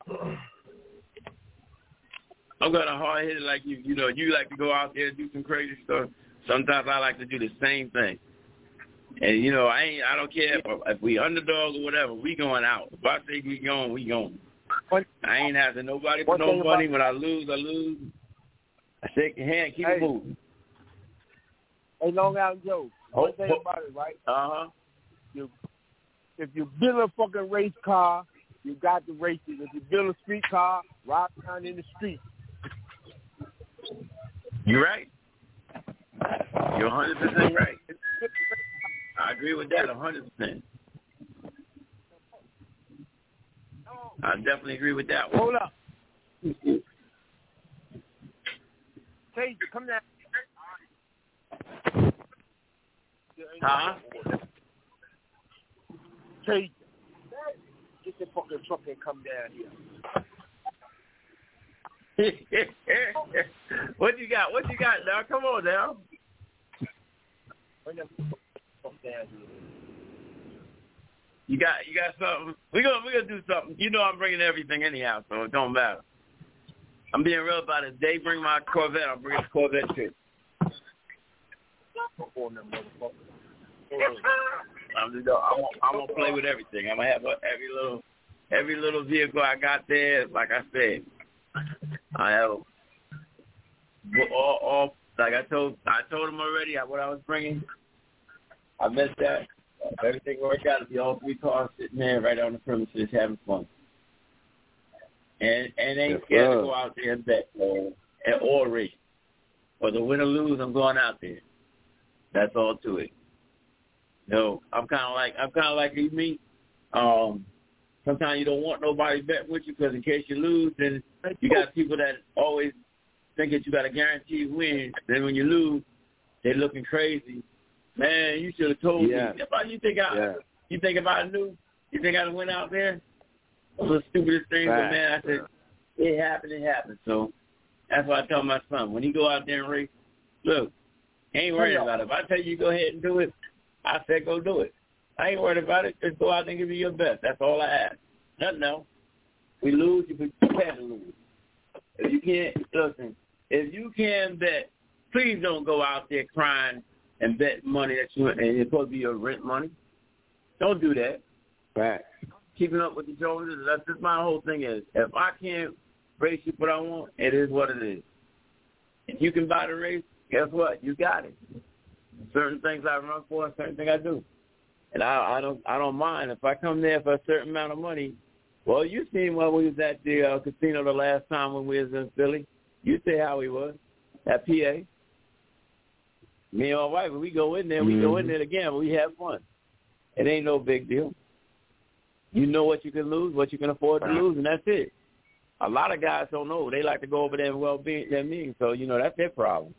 I'm kind of hard headed like you. You know, you like to go out there and do some crazy stuff. Sometimes I like to do the same thing. And you know, I don't care if we underdogs or whatever. We going out. If I say we going, we going. I ain't asking nobody for no money. When I lose, I lose. I shake your hand, keep it moving. Hey, Long Island Joe. One thing about it, right? Uh-huh. If you build a fucking race car, you got the races. If you build a street car, ride around in the street. You're right. You're 100% right. I agree with that 100%. I definitely agree with that one. Hold up. Taser, come down. Huh? Taser, get the fucking truck and come down here. What you got? What you got now? Come on now. Bring that fuck down here. You got something. We're gonna do something. You know I'm bringing everything anyhow, so it don't matter. I'm being real about it. They bring my Corvette, I'll bring the Corvette too. I'm gonna play with everything. I'm gonna have every little vehicle I got there. Like I said, I have all like I told them already what I was bringing. I missed that. Everything worked out to be all three cars sitting there right on the premises having fun. And ain't scared to go out there and bet or race. Whether win or lose, I'm going out there. That's all to it. No, I'm kind of like me. Sometimes you don't want nobody bet with you because in case you lose, then you got people that always think that you got a guaranteed win. Then when you lose, they're looking crazy. Man, you should have told me. You think if I knew? You think I'd went out there? It was the stupidest thing, but man, I said, it happened. So that's why I tell my son, when he go out there and race, look, I ain't worried about it. If I tell you go ahead and do it, I said go do it. I ain't worried about it. Just go out there and give me your best. That's all I ask. Nothing else. We lose, you can't lose. If you can't, listen, if you can bet, please don't go out there crying and bet money that and it's supposed to be your rent money. Don't do that. Right. Keeping up with the Joneses, that's just my whole thing is, if I can't race you what I want, it is what it is. If you can buy the race, guess what? You got it. Certain things I run for and certain things I do. And I don't mind. If I come there for a certain amount of money, well, you seen when we was at the casino the last time when we was in Philly. You see how we was at PA. Me and my wife, when we go in there, we go in there again. We have fun. It ain't no big deal. You know what you can lose, what you can afford to lose, and that's it. A lot of guys don't know. They like to go over there and well-being their means. So, that's their problem.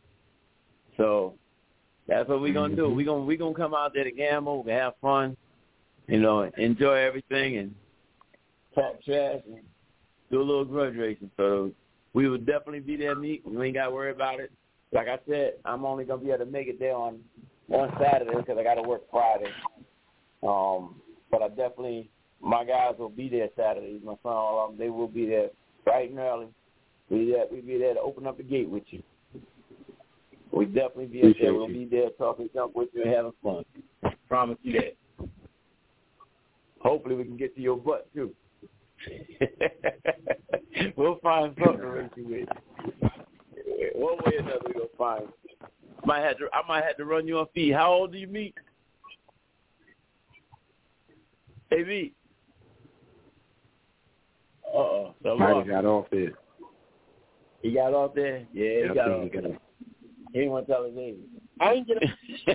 So that's what we're going to do. We're gonna come out there to gamble, to have fun, enjoy everything and talk trash and do a little grudge racing. So we would definitely be there, meet. We ain't got to worry about it. Like I said, I'm only going to be able to make it there on Saturday because I got to work Friday. But I definitely, my guys will be there Saturday. My son, all of them, they will be there bright and early. We'll be there to open up the gate with you. We definitely be there. We'll be there talking junk with you and having fun. Promise you that. Hopefully we can get to your butt, too. We'll find something to race you with. One way or another, we're going to find might have to run you on feed. How old do you meet? Hey, V. Might have got off there. He got off there? Yeah, he got off there. He didn't want to tell his age. I ain't get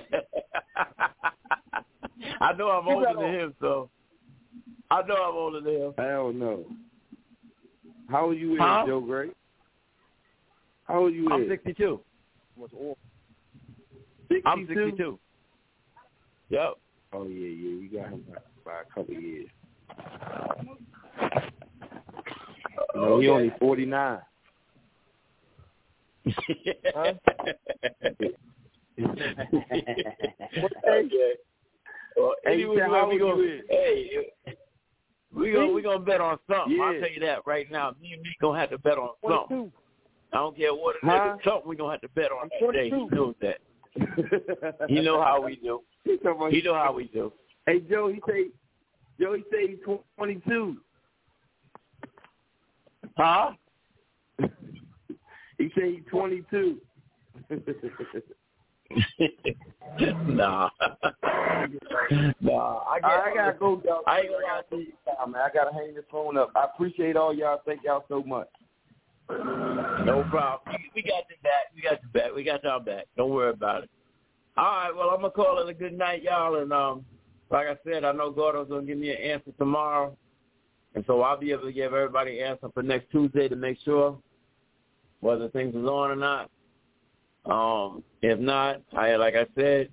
I know I'm older than him, so. I know I'm older than him. Hell no. How old you is, Joe Gray? How old you I'm is? 62. I'm 62. Yep. Oh, yeah. You got him by a couple of years. No, he only 49. Huh? Okay. Well, anyway, we gonna bet on something. Yeah. I'll tell you that right now. Me and me gonna have to bet on something. 22. I don't care what it is. It's something we gonna have to bet on that day. He knows that. He know how we do. He know how we do. Hey, Joe, he say he's 22. Huh? He say he's 22. Nah. I gotta go, y'all. I ain't gonna lie to you, man. I gotta hang this phone up. I appreciate all y'all. Thank y'all so much. No problem. We got your back. We got y'all back. Don't worry about it. All right. Well, I'm gonna call it a good night, y'all. And like I said, I know Gordo's gonna give me an answer tomorrow, and so I'll be able to give everybody an answer for next Tuesday to make sure whether things is on or not. If not, like I said,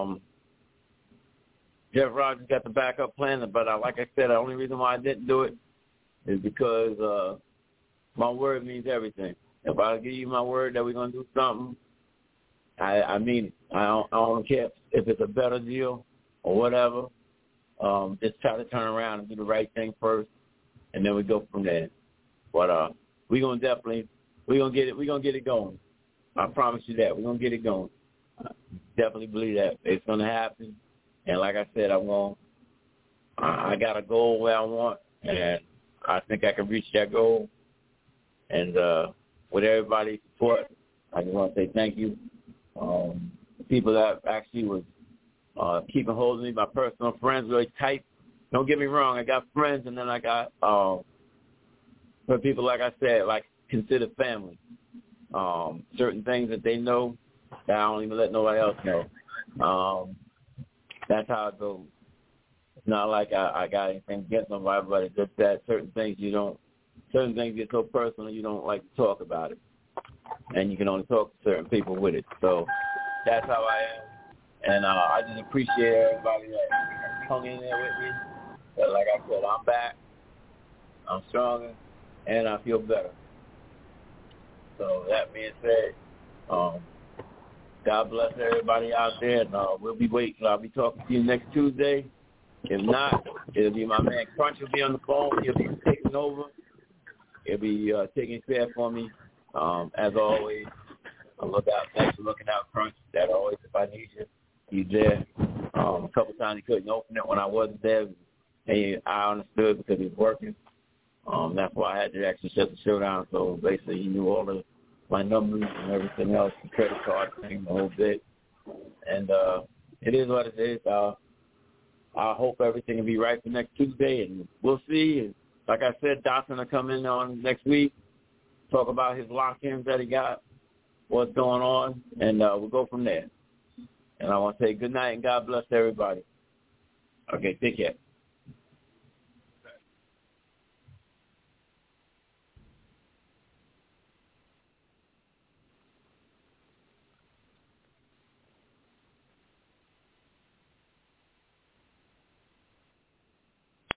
Jeff Rogers got the backup plan, but like I said, the only reason why I didn't do it is because my word means everything. If I give you my word that we're going to do something, I mean it. I don't care if it's a better deal or whatever. Just try to turn around and do the right thing first, and then we go from there. But we're going to get it going. I promise you that. We're going to get it going. I definitely believe that. It's going to happen. And like I said, I got a goal where I want, and I think I can reach that goal. And with everybody's support, I just want to say thank you. People that actually was keeping hold of me, my personal friends, really tight. Don't get me wrong. I got friends, and then I got people, like I said, like considered family. Certain things that they know that I don't even let nobody else know. That's how it goes. It's not like I got anything against nobody, but it's just that certain things get so personal you don't like to talk about it. And you can only talk to certain people with it. So that's how I am. And I just appreciate everybody that hung in there with me. But like I said, I'm back. I'm stronger. And I feel better. So that being said, God bless everybody out there, and we'll be waiting. I'll be talking to you next Tuesday. If not, it'll be my man Crunch will be on the phone. He'll be taking over. He'll be taking care for me. As always, thanks for looking out, Crunch. That always, if I need you, he's there. A couple times he couldn't open it when I wasn't there. And I understood because he was working. That's why I had to actually shut the show down. So basically, he knew all of my numbers and everything else, the credit card thing, the whole bit. And it is what it is. I hope everything will be right for next Tuesday, and we'll see. And like I said, Dotson will come in on next week, talk about his lock-ins that he got, what's going on, and we'll go from there. And I want to say good night and God bless everybody. Okay, take care.